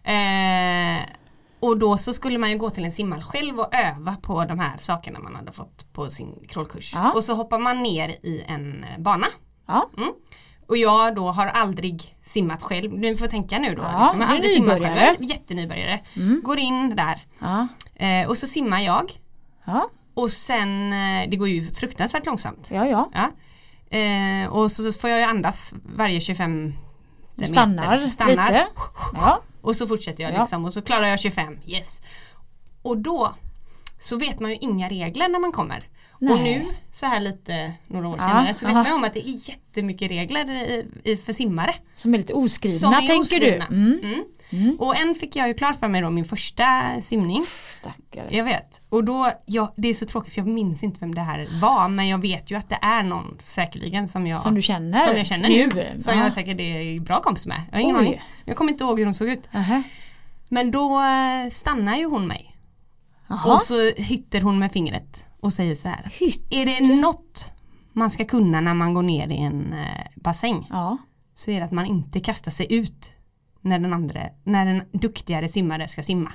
Och då så skulle man ju gå till en simhall själv och öva på de här sakerna man hade fått på sin crawlkurs. Ja. Och så hoppar man ner i en bana. Ja. Och jag då har aldrig simmat själv. Du får tänka nu då. Ja, liksom. Jag har aldrig simmat själv. Jättenybörjare. Går in där. Ja. Och så simmar jag. Ja. Och sen, det går ju fruktansvärt långsamt. Ja. Och så får jag andas varje 25 stannar lite. Ja. Och så fortsätter jag liksom. Och så klarar jag 25. Yes. Och då så vet man ju inga regler när man kommer. Nej. Och nu så här lite några år senare så vet man om att det är jättemycket regler för simmare. Som är lite oskrivna, tänker du? Och en fick jag ju klart för mig då, min första simning. Stackare. Jag vet. Och då, det är så tråkigt för jag minns inte vem det här var, men jag vet ju att det är någon säkerligen som jag känner nu. Som jag säkert är bra kompis med. Jag har ingen aning. Jag kommer inte ihåg hur hon såg ut. Men då stannar ju hon mig. Och så hytter hon med fingret och säger så här. Är det något man ska kunna när man går ner i en bassäng, så är det att man inte kastar sig ut när den duktigare simmare ska simma.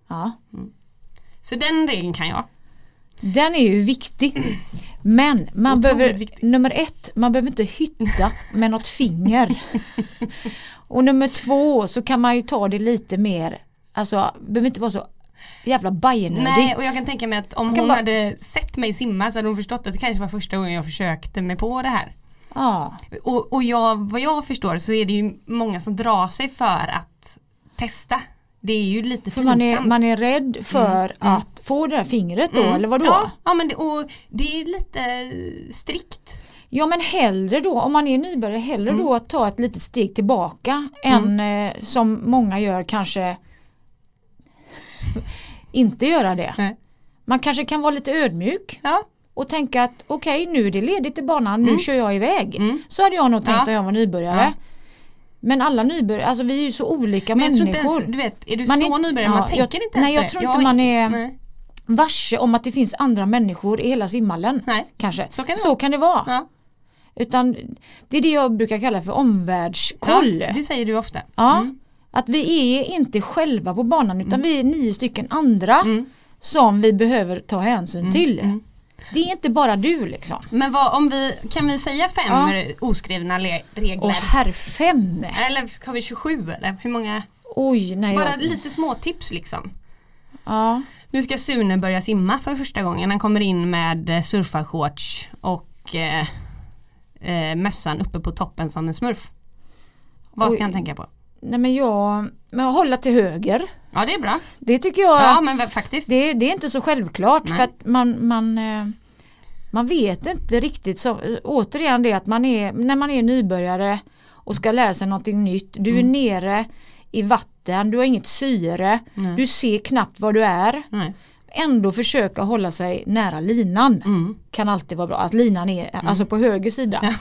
Så den regeln kan jag. Den är ju viktig. Men man behöver, nummer 1, man behöver inte hytta med något finger. Och nummer 2, så kan man ju ta det lite mer, alltså behöver inte vara så jävla bajernödigt. Nej, och jag kan tänka mig att om hon hade sett mig simma så hade hon förstått att det kanske var första gången jag försökte mig på det här. Och vad jag förstår så är det ju många som drar sig för att testa. Det är ju lite för man är rädd för att få det här fingret då, eller vadå? Ja, men det är lite strikt. Ja, men hellre då, om man är nybörjare, då att ta ett litet steg tillbaka än som många gör, kanske inte göra det. Man kanske kan vara lite ödmjuk och tänka att okej, nu är det ledigt i banan, nu kör jag iväg. Så hade jag nog tänkt att jag var nybörjare. Men alla nybörjare, alltså vi är ju så olika människor. Du vet, är du så nybörjare? Man tänker inte. Nej, jag tror inte man är varse om att det finns andra människor i hela simhallen. Kanske. Så kan det vara. Utan det är det jag brukar kalla för omvärldskoll. Det säger du ofta. Att vi är inte själva på banan, utan vi är 9 stycken andra som vi behöver ta hänsyn till. Det är inte bara du liksom. Men kan vi säga 5 oskrivna regler? Herr 5. Eller ska vi 27 eller? Hur många? Oj, nej. Bara lite små tips liksom. Nu ska Sune börja simma för första gången. Han kommer in med surfarshorts och mössan uppe på toppen som en smurf. Vad ska han tänka på? Nej, men jag hålla till höger. Ja, det är bra. Det tycker jag. Ja, men faktiskt. Det är inte så självklart. För att man vet inte riktigt. Så, återigen det att när man är nybörjare och ska lära sig någonting nytt. Du är nere i vatten, du har inget syre. Du ser knappt var du är. Ändå försöka hålla sig nära linan. Kan alltid vara bra. Att linan är alltså på höger sida.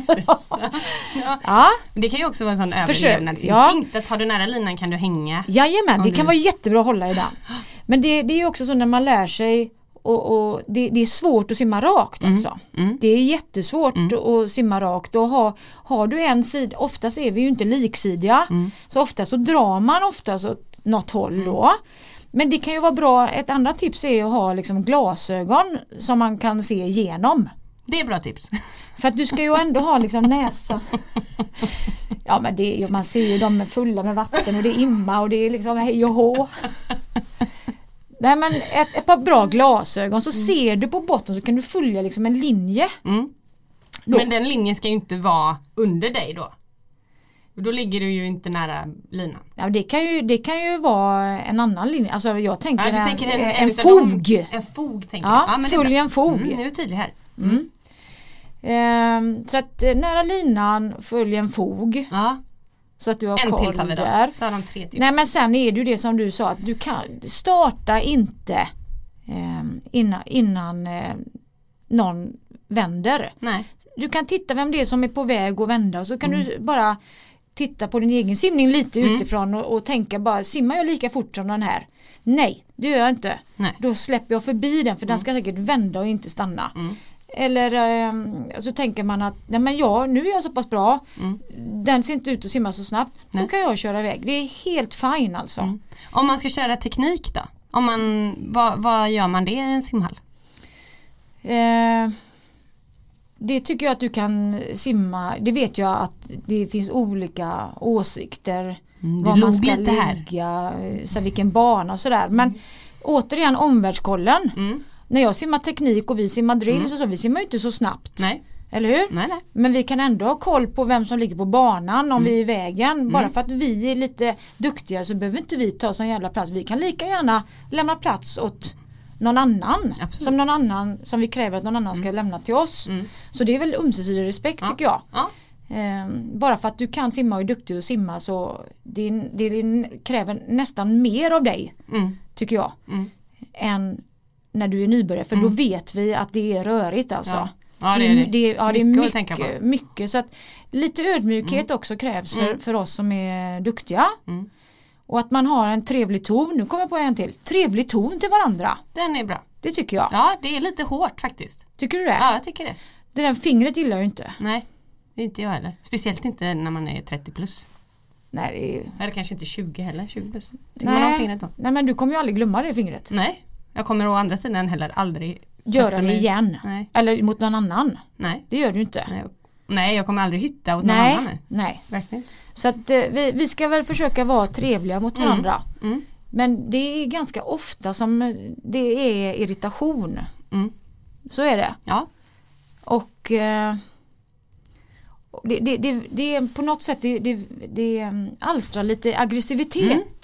Det kan ju också vara en sån överlevnadsinstinkt. Att har du nära linan kan du hänga. Jajamän, det kan vara jättebra att hålla i den. Men det är ju också så när man lär sig och det är svårt att simma rakt alltså. Det är jättesvårt att simma rakt. Och har du en sida, oftast är vi ju inte liksidiga. Så ofta så drar man oftast åt något håll då. Men det kan ju vara bra, ett annat tips är att ha liksom glasögon som man kan se igenom. Det är bra tips. För att du ska ju ändå ha liksom näsa. Ja, men man ser ju dem fulla med vatten och det är imma och det är liksom hej och hå. Nej, men ett par bra glasögon så ser du på botten så kan du följa liksom en linje. Men den linjen ska ju inte vara under dig då. Då ligger du ju inte nära linan. Ja, det kan ju vara en annan linje. Alltså jag tänker, en fog. En fog tänker jag. Ja, men följ en fog. Nu är du tydlig här. Så att nära linan, följ en fog. Så att du har koll där. Så har de 3 tips. Nej, men sen är det ju det som du sa, att du kan starta inte innan någon vänder. Nej. Du kan titta vem det är som är på väg att vända och så kan du bara titta på din egen simning lite utifrån och tänka bara, simmar jag lika fort som den här? Nej, det gör jag inte. Då släpper jag förbi den för den ska säkert vända och inte stanna. Eller så tänker man att nej, men nu är jag så pass bra. Den ser inte ut att simma så snabbt. Då kan jag köra iväg. Det är helt fine alltså. Om man ska köra teknik då? Vad gör man det i en simhall? Det tycker jag att du kan simma. Det vet jag att det finns olika åsikter. Var man ska ligga, så vilken bana och sådär. Men återigen omvärldskollen. När jag simmar teknik och vi simmar drill så vi simmar ju inte så snabbt. Nej. Eller hur? Nej. Men vi kan ändå ha koll på vem som ligger på banan om vi är i vägen. Bara för att vi är lite duktiga så behöver inte vi ta sån jävla plats. Vi kan lika gärna lämna plats åt någon annan. Som vi kräver att någon annan ska lämna till oss. Så det är väl ömsesidig respekt tycker jag. Bara för att du kan simma och är duktig att simma så det kräver nästan mer av dig tycker jag än när du är nybörjare, för då vet vi att det är rörigt alltså. Ja, det är mycket så att lite ödmjukhet också krävs för oss som är duktiga. Och att man har en trevlig ton. Nu kommer jag på en till. Trevlig ton till varandra. Den är bra. Det tycker jag. Ja, det är lite hårt faktiskt. Tycker du det? Ja, jag tycker det. Det där fingret gillar jag ju inte. Nej, inte jag heller. Speciellt inte när man är 30 plus. Nej, det är... Eller kanske inte 20 heller, 20 plus. Tycker man om fingret då? Nej, men du kommer ju aldrig glömma det fingret. Nej, jag kommer å andra sidan heller aldrig göra det igen. Nej. Eller mot någon annan. Nej. Det gör du inte. Nej, jag kommer aldrig hytta åt någon annan. Nej. Verkligen. Så att vi ska väl försöka vara trevliga mot varandra. Men det är ganska ofta som det är irritation. Så är det. Ja. Och det är på något sätt det alstrar lite aggressivitet.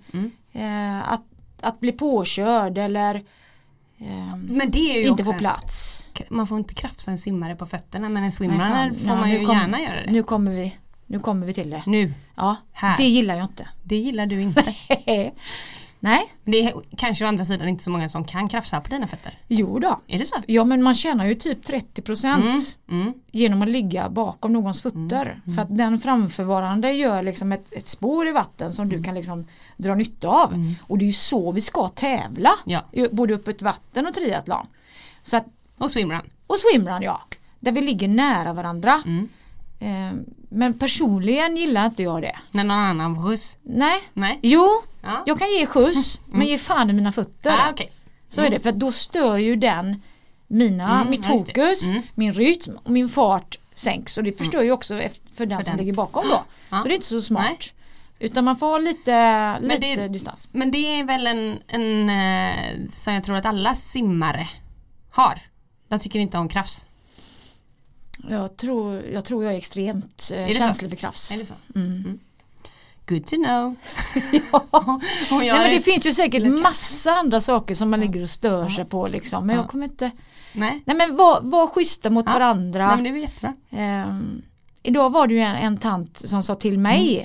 Att bli påkörd eller men det är ju inte också på plats. Man får inte krafsa en simmare på fötterna, men en swimrunner får man ju gärna göra det. Nu kommer vi till det. Nu. Ja, här. Det gillar jag inte. Det gillar du inte. Nej. Det är kanske å andra sidan inte så många som kan krafsa på dina fötter. Jo då. Är det så? Ja, men man tjänar ju typ 30% genom att ligga bakom någons fötter. För att den framförvarande gör liksom ett spår i vatten som du kan liksom dra nytta av. Och det är ju så vi ska tävla. Ja. Både upp ett vatten och triathlon. Så att, och swimrun. Och swimrun, ja. Där vi ligger nära varandra. Men personligen gillar inte jag det. När någon annan får skjuts? Nej. Jo, jag kan ge skjuts, men ge fan i mina fötter. Okay. Så är det, för då stör ju den mitt fokus, min rytm och min fart sänks. Och det förstör ju också för den som ligger bakom då. Så det är inte så smart. Nej. Utan man får ha lite distans. Men det är väl en som jag tror att alla simmare har. Jag tycker inte om krafs. Jag tror jag är extremt känslig för krafs. Är det så? Good to know. Nej, men det finns ju säkert massa andra saker som man ligger och stör sig på liksom. Men jag kommer inte... Nej men var schyssta mot varandra. Nej, men det är jättebra. Idag var det ju en tant som sa till mig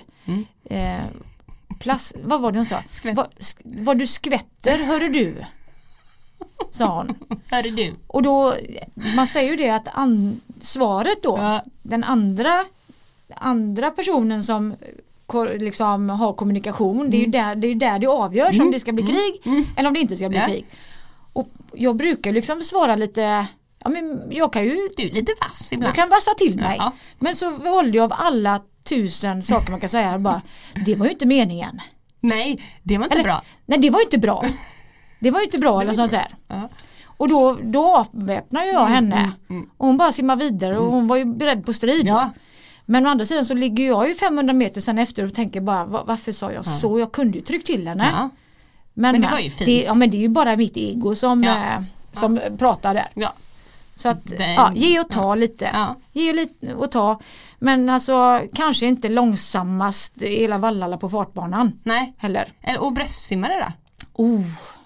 vad var det hon sa? Vad du skvätter, hörde du? Sa hon. Hörde du? Och då, man säger ju det att svaret då, den andra personen som liksom har kommunikation, det är ju där det avgörs om det ska bli krig eller om det inte ska bli krig. Och jag brukar liksom svara lite, ja men jag kan ju... Du är lite vass ibland. Jag kan vassa till mig. Men så valde jag av alla 1000 saker man kan säga bara, det var ju inte meningen. Nej, det var inte bra. Nej, det var ju inte bra. Det var ju inte bra eller sånt där. Och då avväpnar jag henne. Och hon bara simmar vidare och hon var ju beredd på strid. Men å andra sidan så ligger jag ju 500 meter sen efter och tänker bara, varför sa jag så? Jag kunde ju tryckt till henne. Men det var ju fint. Men det är ju bara mitt ego som pratar där. Så att ge och ta lite. Ge lite och ta. Men alltså kanske inte långsammast hela Vallala på fartbanan. Nej. Heller. Och bröstsimmare då?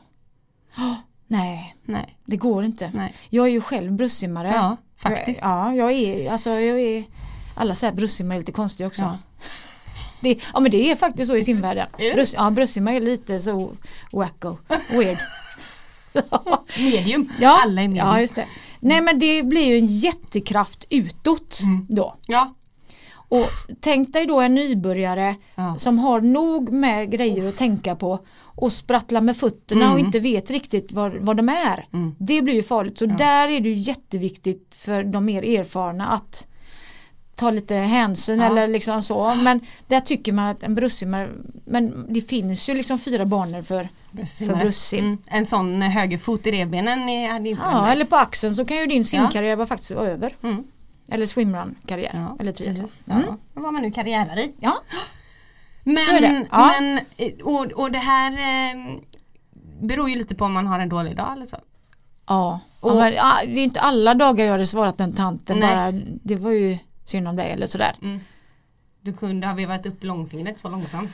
Nej, det går inte. Nej. Jag är ju själv bröstsimmare. Ja, faktiskt. Jag är alla säger bröstsimmare är lite konstiga också. Men det är faktiskt så i simvärlden. Bröstsimmare är lite så wacko, weird. Medium. Alla är medium. Ja, just det. Nej, men det blir ju en jättekraft utåt då. Ja. Och tänk dig då en nybörjare som har nog med grejer att tänka på och sprattla med fötterna och inte vet riktigt vad de är. Det blir ju farligt. Så där är det ju jätteviktigt för de mer erfarna att ta lite hänsyn eller liksom så. Men där tycker man att en bröstsimmare, men det finns ju liksom 4 banor för bröstsim. En sån högerfot i revbenen hade inte eller på axeln så kan ju din simkarriär faktiskt vara över. Eller swimrun-karriär. Eller triathlon. Vad man nu karriärar i. Ja. Men, så är det. Men och det här beror ju lite på om man har en dålig dag eller så. Det är inte alla dagar jag hade svarat den tanten. Bara, det var ju synd om dig eller sådär. Du kunde ha vevat upp långfingret så långsamt.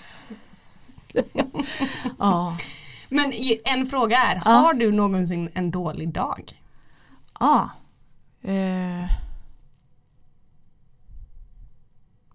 Men en fråga är, har du någonsin en dålig dag?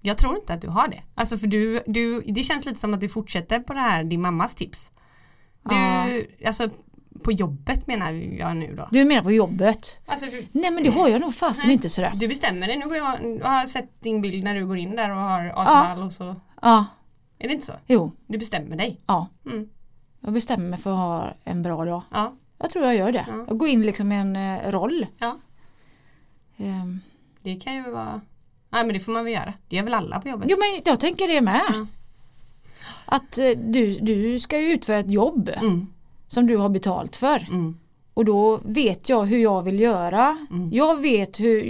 Jag tror inte att du har det. Alltså för det känns lite som att du fortsätter på det här, din mammas tips. Alltså på jobbet menar jag nu då. Du menar på jobbet? Alltså, nej men det har jag nog fasen inte sådär. Du bestämmer dig. Nu jag har sett din bild när du går in där och har asball och så. Ja. Är det inte så? Jo. Du bestämmer dig. Ja. Jag bestämmer mig för att ha en bra dag. Ja. Jag tror jag gör det. Ja. Jag går in liksom i en roll. Ja. Det kan ju vara... Nej men det får man väl göra. Det gör väl alla på jobbet. Jo men jag tänker det med. Ja. Att du ska ju utföra ett jobb som du har betalt för. Och då vet jag hur jag vill göra. Jag vet hur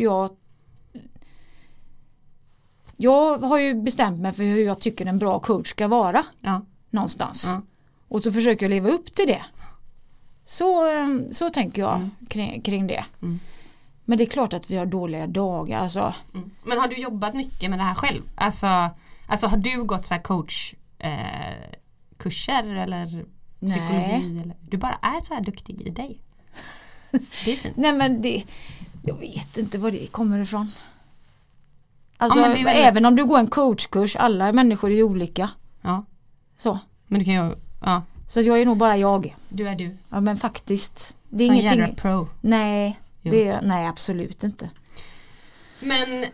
jag har ju bestämt mig för hur jag tycker en bra coach ska vara. Ja. Någonstans. Ja. Och så försöker jag leva upp till det. Så tänker jag kring det. Men det är klart att vi har dåliga dagar. Alltså. Men har du jobbat mycket med det här själv? Alltså har du gått så här coachkurser eller psykologi? Nej. Eller? Du bara är så här duktig i dig. Det är fint. Nej men jag vet inte var det kommer ifrån. Alltså även om du går en coachkurs, alla människor är ju olika. Ja. Så. Men du kan ju, ja. Så jag är nog bara jag. Du är du. Ja men faktiskt. Det är som ingenting. Jävla pro. Nej, nej absolut inte. Men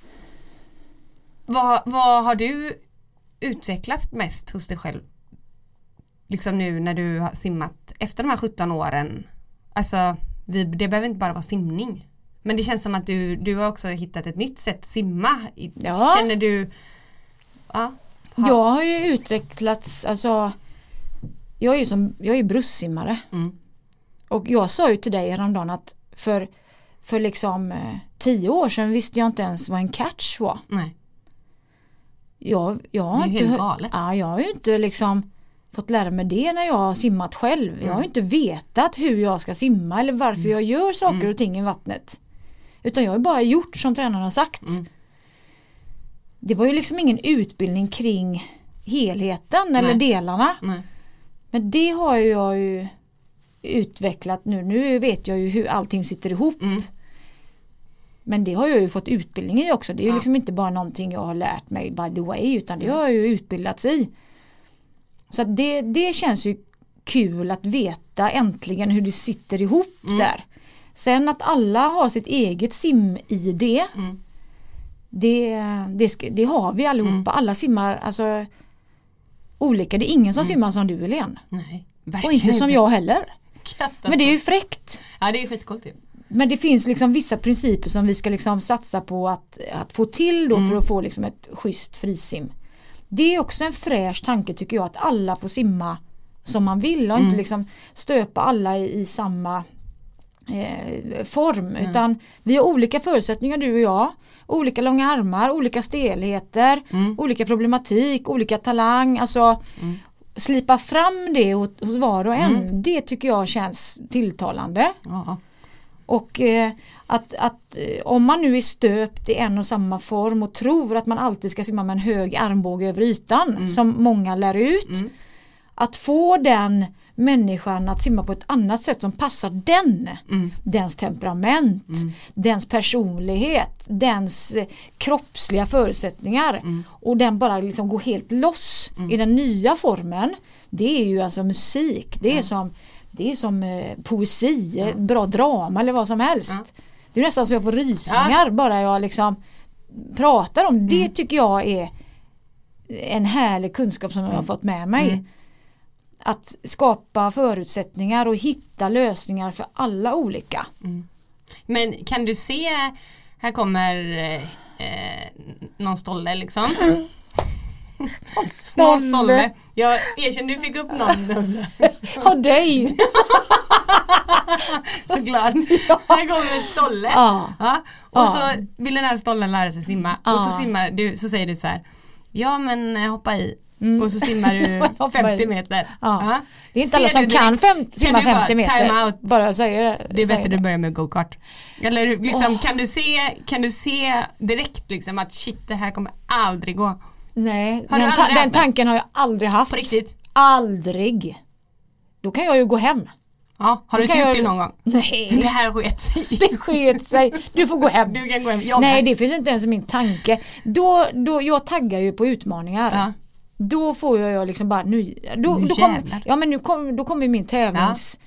vad har du utvecklat mest hos dig själv? Liksom nu när du har simmat efter de här 17 åren. Alltså det behöver inte bara vara simning. Men det känns som att du har också hittat ett nytt sätt att simma. Ja. Känner du... Ja. Jag har ju utvecklats, alltså jag är brusssimmare. Och jag sa ju till dig häromdagen att för liksom 10 år sedan visste jag inte ens vad en catch var. Nej. Jag har det är helt galet. Ja, jag har ju inte liksom fått lära mig det när jag har simmat själv. Jag har inte vetat hur jag ska simma eller varför jag gör saker och ting i vattnet. Utan jag har bara gjort som tränaren har sagt. Det var ju liksom ingen utbildning kring helheten eller delarna. Nej. Men det har jag ju utvecklat nu. Nu vet jag ju hur allting sitter ihop. Men det har jag ju fått utbildning i också. Det är ju liksom inte bara någonting jag har lärt mig by the way, utan det har jag ju utbildats i. Så att det känns ju kul att veta äntligen hur det sitter ihop där. Sen att alla har sitt eget sim-ID. Det har vi allihopa. Alla simmar alltså olika. Det är ingen som simmar som du, Helene. Nej, verkligen. Och inte som jag heller. Men det är ju fräckt. Ja, det är skitcoolt. Men det finns liksom vissa principer som vi ska liksom satsa på att få till då för att få liksom ett schysst frisim. Det är också en fräsch tanke tycker jag, att alla får simma som man vill och inte liksom stöpa alla i samma form. Utan vi har olika förutsättningar, du och jag. Olika långa armar, olika stelheter, olika problematik, olika talang. Alltså slipa fram det hos var och en. Det tycker jag känns tilltalande. Aha. Och att om man nu är stöpt i en och samma form och tror att man alltid ska simma med en hög armbåge över ytan som många lär ut. Att få den människan att simma på ett annat sätt som passar dens temperament, dens personlighet, dens kroppsliga förutsättningar och den bara liksom går helt loss i den nya formen. Det är ju alltså musik. Det är som poesi, bra drama eller vad som helst. Det är nästan så jag får rysningar bara jag liksom pratar om. Det tycker jag är en härlig kunskap som jag har fått med mig. Att skapa förutsättningar och hitta lösningar för alla olika. Men kan du se, här kommer någon stolle liksom. Stolle. Jag erkänner, du fick upp någon. Av dig. Så glad. Här kommer en stolle. Och så vill den här stollen lära sig simma. Och så simmar du, så säger du så här: ja men hoppa i. Och så simmar du 50 meter. Det är inte alla som kan simma 50 meter. Bara säger det är bättre du börjar med go-kart. Eller liksom, kan du se direkt liksom att shit, det här kommer aldrig gå. Nej, den tanken har jag aldrig haft. På riktigt? Aldrig. Då kan jag ju gå hem. Ja, har du inte gjort det någon gång? Nej. Det här sket sig. Det sket sig. Du får gå hem. Du kan gå hem. Nej, det finns inte ens i min tanke. Jag taggar ju på utmaningar. Ja. Då får jag liksom bara då kommer min tävlings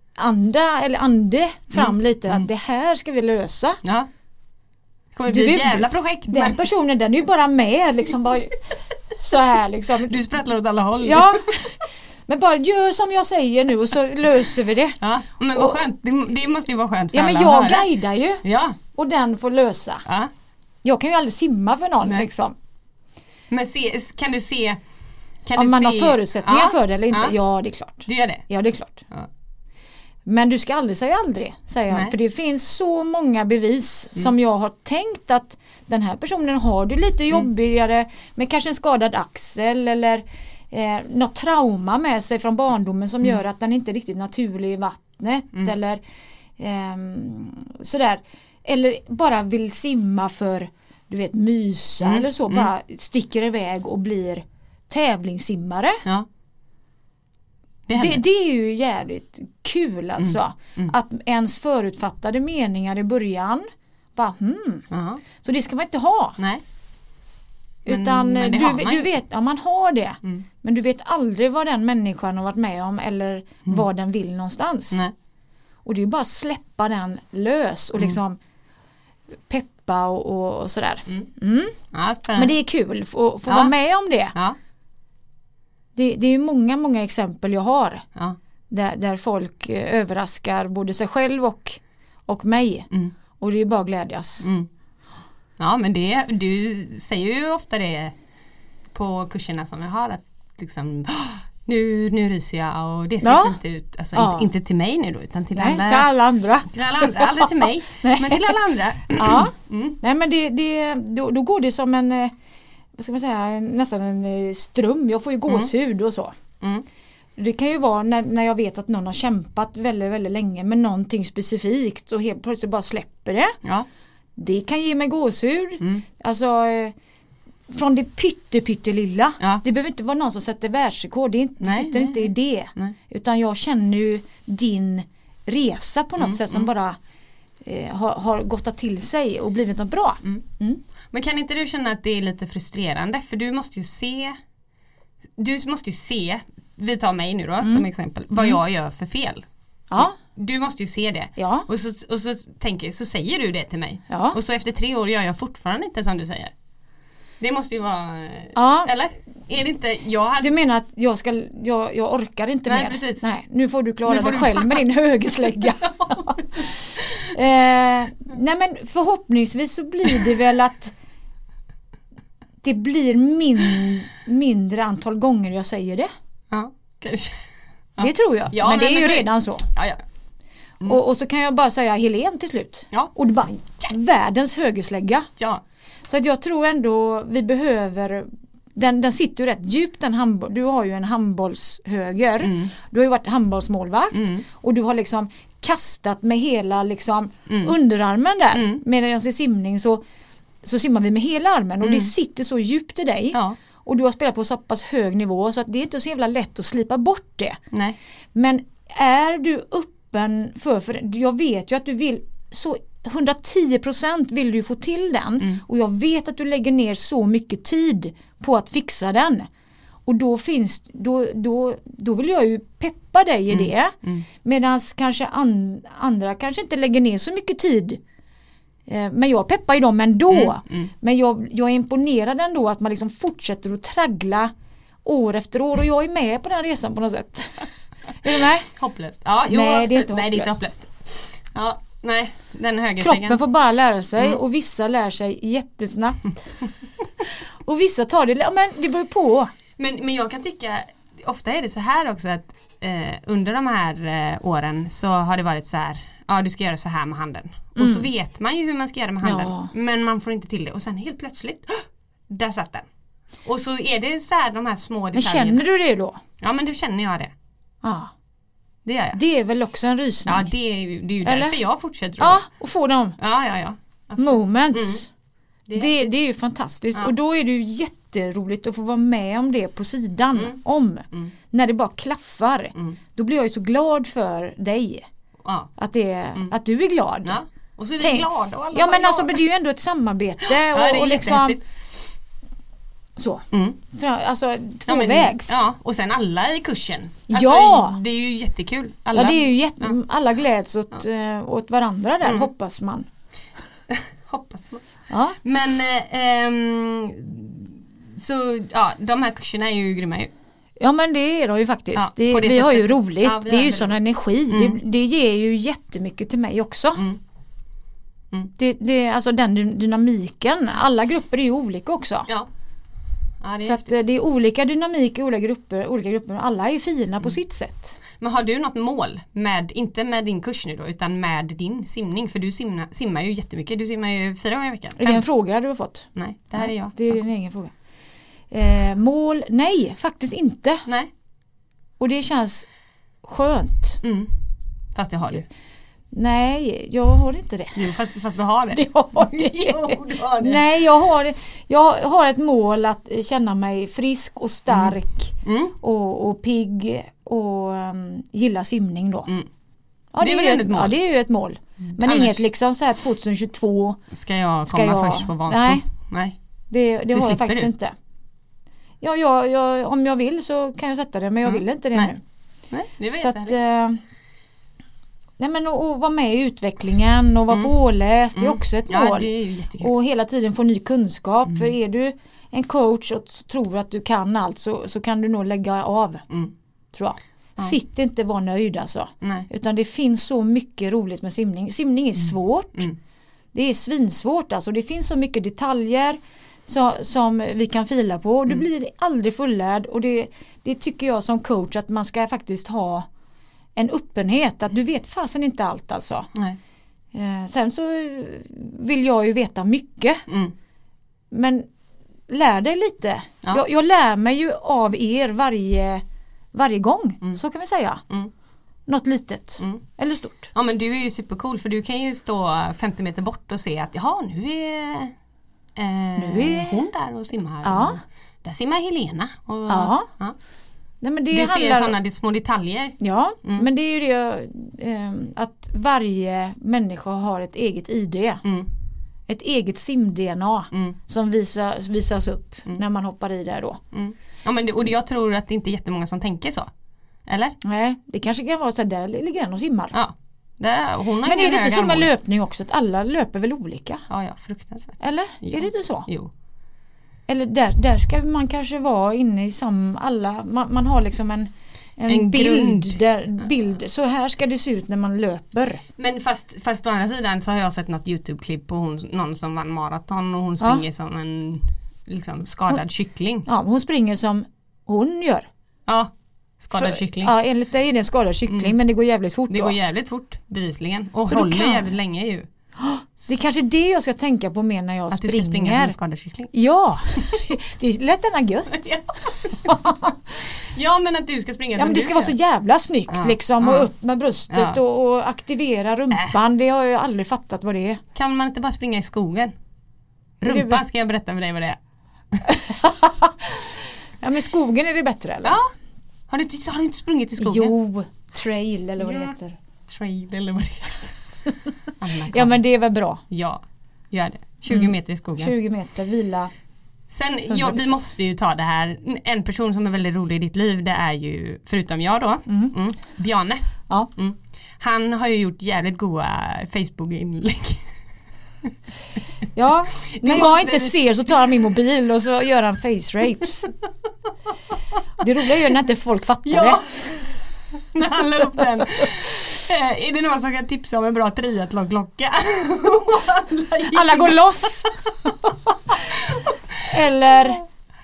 ande fram lite att det här ska vi lösa. Ja. Det kommer bli ett jävla projekt. Den personen, den är ju bara med liksom bara så här liksom. Du sprattlar åt alla håll. Ja. Men bara gör som jag säger nu och så löser vi det. Ja, men vad skönt. Det måste ju vara skönt för alla. Ja, men jag guidar ju. Ja. Och den får lösa. Ja. Jag kan ju aldrig simma för någon liksom. Men kan du se om man har förutsättningar för det eller inte? Ja, det är klart. Du gör det? Ja, det är klart. Ja. Men du ska aldrig säga aldrig, säger jag. För det finns så många bevis som jag har tänkt att den här personen har det lite jobbigare med kanske en skadad axel eller något trauma med sig från barndomen som gör att den inte är riktigt naturlig i vattnet eller sådär. Eller bara vill simma för, du vet, mysa eller så. Bara sticker iväg och blir tävlingssimmare. Ja. Det är ju jävligt kul alltså. Att ens förutfattade meningar i början bara så det ska man inte ha. Nej. Utan men du vet, ja, man har det. Men du vet aldrig vad den människan har varit med om eller vad den vill någonstans. Nej. Och det är bara att släppa den lös och liksom peppa och sådär. Ja, men det är kul att få vara med om det. Ja. Det är många exempel jag har där folk överraskar både sig själv och mig. Och det är bara att glädjas. Ja, men du säger ju ofta det på kurserna som jag har att liksom, nu ryser jag och det ser fint ut. Alltså inte till mig nu då utan till alla andra. Till alla andra, aldrig till mig men till alla andra. Ja. Nej, men då går det som en vad ska man säga, nästan en ström. Jag får ju gåshud och så. Det kan ju vara när jag vet att någon har kämpat väldigt, väldigt länge med någonting specifikt och helt plötsligt bara släpper det. Ja. Det kan ge mig gåshud. Alltså från det pyttelilla. Ja. Det behöver inte vara någon som sätter världsrekord. Det sitter inte i det. Nej. Utan jag känner ju din resa på något sätt som bara har gått till sig och blivit något bra. Men kan inte du känna att det är lite frustrerande? För du måste ju se, vi tar mig nu då som exempel, vad jag gör för fel. Ja. Du måste ju se det. Ja. Och så säger du det till mig. Ja. Och så efter 3 år gör jag fortfarande inte som du säger. Det måste ju vara... Ja. Eller? Är det inte... Du menar att jag orkar inte mer? Precis. Nej, nu får du klara dig själv med din högerslägga. Nej, men förhoppningsvis så blir det väl att det blir mindre antal gånger jag säger det. Ja, kanske. Ja. Det tror jag. Ja, men det är ju redan så. Ja, ja. Och så kan jag bara säga Helene till slut. Ja. Och det bara världens högerslägga. Ja. Så att jag tror ändå vi behöver, den sitter ju rätt djupt, du har ju en handbollshöger. Du har ju varit handbollsmålvakt och du har liksom kastat med hela liksom underarmen där. Medan jag ser simning så simmar vi med hela armen och det sitter så djupt i dig. Ja. Och du har spelat på så pass hög nivå så att det är inte så jävla lätt att slipa bort det. Nej. Men är du öppen för jag vet ju att du vill så 110% vill du få till den och jag vet att du lägger ner så mycket tid på att fixa den och då vill jag ju peppa dig i det medan kanske andra kanske inte lägger ner så mycket tid men jag peppar ju dem ändå men jag är imponerad ändå att man liksom fortsätter att traggla år efter år och jag är med på den resan på något sätt. Är du med? Hopplöst. Ja, nej, det är inte hopplöst. Ja, nej, den kroppen får bara lära sig och vissa lär sig jättesnabbt. Och vissa tar det, men det beror på. Men jag kan tycka, ofta är det så här också att under de här åren så har det varit så här, ja du ska göra så här med handen. Och så vet man ju hur man ska göra med handen, men man får inte till det. Och sen helt plötsligt, där satt den. Och så är det så här de här små detaljerna. Men känner du det då? Ja, men då känner jag det. Ja. Det gör jag. Det är väl också en rysning? Ja, det är ju därför jag fortsätter. Ja, och få dem. Ja. Moments. Det är ju fantastiskt. Ja. Och då är det ju jätteroligt att få vara med om det på sidan. När det bara klaffar. Då blir jag ju så glad för dig. Ja. Att du är glad. Ja. Och så är vi glada. Och alla ja men alltså det är ju ändå ett samarbete. Ja, det är och liksom så. Alltså tvåvägs. Ja, och sen alla i kursen. Alltså, ja. Det är ju jättekul. Alla, det är ju alla gläds åt varandra där, hoppas man. Hoppas man. Ja. Men så de här kurserna är ju grymma ju. Ja men det är de ju faktiskt. Ja, vi har ju roligt. Ja, det är ju sån energi. Det ger ju jättemycket till mig också. Det alltså den dynamiken. Alla grupper är ju olika också. Ja. Ja, så att det är olika dynamik i olika grupper. Alla är ju fina på sitt sätt. Men har du något mål inte med din kurs nu då, utan med din simning? För du simmar ju jättemycket. Du simmar ju 4 gånger i veckan. Är det en fråga du har fått? Nej, det här är jag. Det är din egen fråga. Mål? Nej, faktiskt inte. Nej. Och det känns skönt. Fast jag har det. Nej, jag har inte det. Jo, fast du har det. Jo, du har det. Nej, jag har ett mål att känna mig frisk och stark och pigg och gilla simning då. Ja, det är väl ett mål. Ja, det är ju ett mål. Men Annars, inget liksom så här 2022 ska jag komma först på Vansbro? Nej. Det har jag faktiskt inte. Ja, om jag vill så kan jag sätta det, men jag vill inte det nu. Nej, det vet så att nej men att vara med i utvecklingen och vara påläst är också ett mål. Det är ju jättekul. Och hela tiden få ny kunskap. För är du en coach och tror att du kan allt så kan du nog lägga av. Tror jag. Sitt inte vara nöjd alltså. Nej. Utan det finns så mycket roligt med simning. Simning är svårt. Det är svinsvårt alltså. Det finns så mycket detaljer som vi kan fila på. Du blir aldrig fullärd. Och det tycker jag som coach att man ska faktiskt ha en öppenhet. Att du vet fasen inte allt alltså. Nej. Sen så vill jag ju veta mycket. Men lär dig lite. Ja. Jag lär mig ju av er varje gång. Så kan vi säga. Något litet. Eller stort. Ja men du är ju supercool. För du kan ju stå 50 meter bort och se att nu är hon där och simmar. Ja. Där simmar Helena. Och, ja. Nej, men du ser sådana små detaljer. Ja, men det är ju det att varje människa har ett eget ID. Ett eget sim-DNA som visas upp när man hoppar i där då. Ja, men och jag tror att det inte är jättemånga som tänker så. Eller? Nej, det kanske kan vara så där ligger den och simmar. Ja. Men är det inte så med löpning också att alla löper väl olika? Ja, fruktansvärt. Eller? Jo. Är det inte så? Jo. Eller där ska man kanske vara inne i man har liksom en bild. Så här ska det se ut när man löper. Men fast å andra sidan så har jag sett något YouTube-klipp på någon som vann maraton och hon springer som en liksom skadad kyckling. Ja, hon springer som hon gör. Ja, skadad kyckling. Ja, enligt dig är det en skadad kyckling men det går jävligt fort. Det går jävligt fort bevisligen och så håller jävligt länge ju. Det är kanske det jag ska tänka på mer när jag att springer. Att du ska springa som en skadad kyckling. Ja, det är lätt denna gött. Ja, men att du ska springa som men det ska vara så jävla snyggt liksom och upp med bröstet och aktivera rumpan. Det har jag aldrig fattat vad det är. Kan man inte bara springa i skogen? Rumpan ska jag berätta för dig vad det är. Ja, men skogen är det bättre eller? Ja. Har du inte sprungit i skogen? Jo, trail eller vad det heter. Trail eller vad det heter. Ja, men det är väl bra. Ja, gör det. 20 meter i skogen. 20 meter, vila. Sen, vi måste ju ta det här. En person som är väldigt rolig i ditt liv, det är ju, förutom jag då, Bjarne. Ja. Han har ju gjort jävligt goda Facebook-inlägg. Ja, när jag inte ser så tar han min mobil och så gör han face rapes. Det roliga är ju när inte folk fattar det. När han la upp den. Är det någon som kan tipsa om en bra triathlon-klocka? Alla går loss. Eller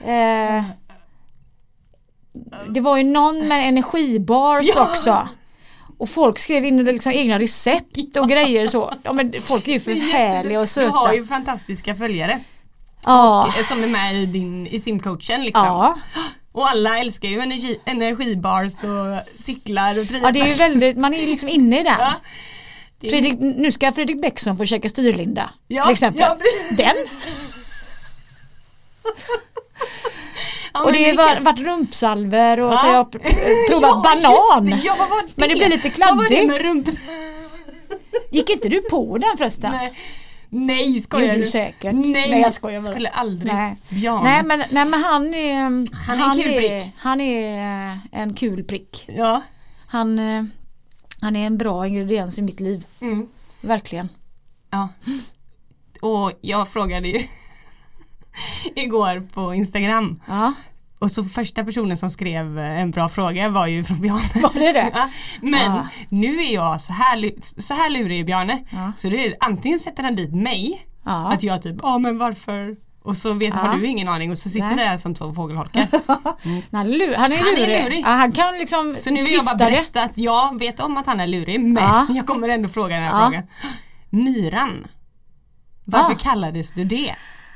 det var ju någon med energibars också. Och folk skrev in liksom egna recept och grejer så. Ja, men folk är ju för härliga och söta. Du har ju fantastiska följare. Och, som är med i simcoachen liksom. Ja. Och alla älskar ju energibars och cyklar och triathlon. Ja, det är ju väldigt, man är liksom inne i den. Ja. Nu ska Fredrik Bäckson få käka styrlinda till exempel. Ja, den. Och det har varit rumpsalver och så har jag provat banan. Men det blir lite kladdigt. Vad var det med rump? Gick inte du på den förresten? Nej, skojar du? Du Säkert. Nej, jag skojar bara. Skulle aldrig. Nej, men han är en kul prick. Han är en kul prick. Ja. Han är en bra ingrediens i mitt liv. Verkligen. Ja. Och jag frågade ju igår på Instagram. Ja. Och så första personen som skrev en bra fråga var ju från Bjarne. Var det det? Ja, men nu är jag så här lurig Bjarne. Ja. Så det är antingen sätter han dit mig. Ja. Att jag typ, men varför? Och så har du ingen aning och så sitter det som två fågelholkar. Han är lurig. Ja, han kan liksom så nu vill jag bara berätta att jag vet om att han är lurig. Men jag kommer ändå fråga den här frågan. Myran. Varför kallades du det?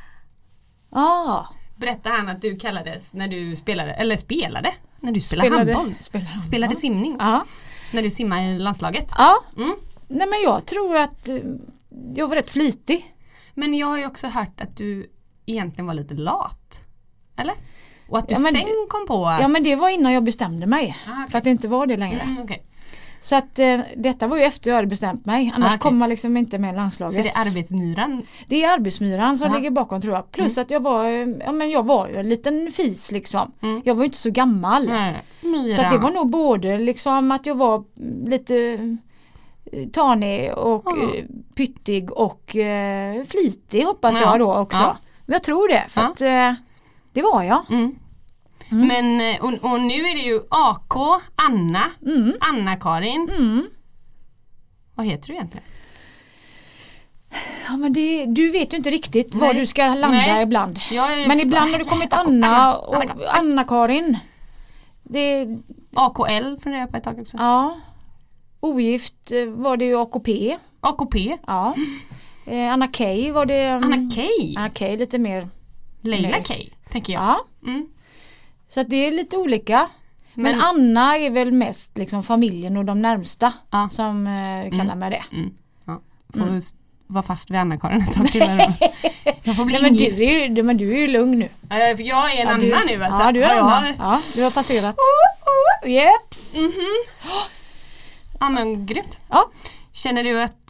Berätta han att du kallades när du spelade när du spelade handboll. Spelade simning. När du simmade i landslaget. Ja. Nej, men jag tror att jag var rätt flitig. Men jag har ju också hört att du egentligen var lite lat. Eller? Och att du sen kom på att... Ja, men det var innan jag bestämde mig. Okay. För att det inte var det längre. Okay. Så att detta var ju efter jag hade bestämt mig. Annars kommer man liksom inte med landslaget. Så det är arbetsmyran? Det är arbetsmyran som ligger bakom, tror jag. Plus att jag var ju en liten fis liksom. Jag var ju inte så gammal. Så att det var nog både liksom att jag var lite tanig och pyttig och flitig, hoppas jag då också. Ja. Men jag tror det, för att det var jag. Men och nu är det ju AK, Anna, Anna-Karin. Vad heter du egentligen? Ja, men du vet ju inte riktigt var du ska landa ibland. Men ibland har det kommit Anna och Anna-Karin. AKL funderar jag på ett tag också. Ja. Ogift var det ju AKP. AKP? Ja. Anna Kay var det. Anna Kay lite mer. Leila Kay, tänker jag. Ja. Så att det är lite olika. Men Anna är väl mest liksom familjen och de närmsta som kallar mig det. Ja. Får vara fast vid Anna-Karin ett tag till. Jag får bli men du är ju lugn nu. Jag är en Anna nu alltså. Ja, du är Anna. Ja, du har passerat. Jeps. Ja, men grymt. Ja. Känner du att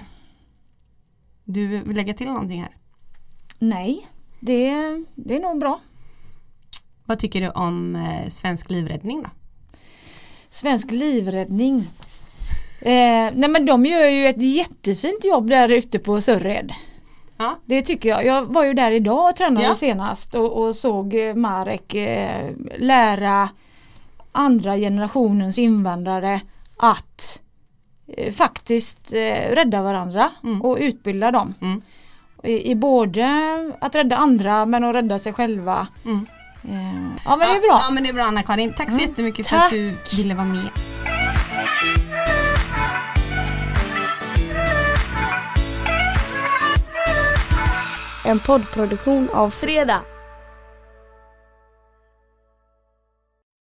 du vill lägga till någonting här? Nej, det är nog bra. Vad tycker du om Svensk Livräddning då? Svensk Livräddning? Nej, men de gör ju ett jättefint jobb där ute på Sörred. Ja. Det tycker jag. Jag var ju där idag och tränade senast och såg Marek lära andra generationens invandrare att faktiskt rädda varandra och utbilda dem. I både att rädda andra men att rädda sig själva. Ja, men det är bra. Ja, men det är bra, Anna-Karin. Tack så jättemycket för att du ville vara med. En poddproduktion av Fredag.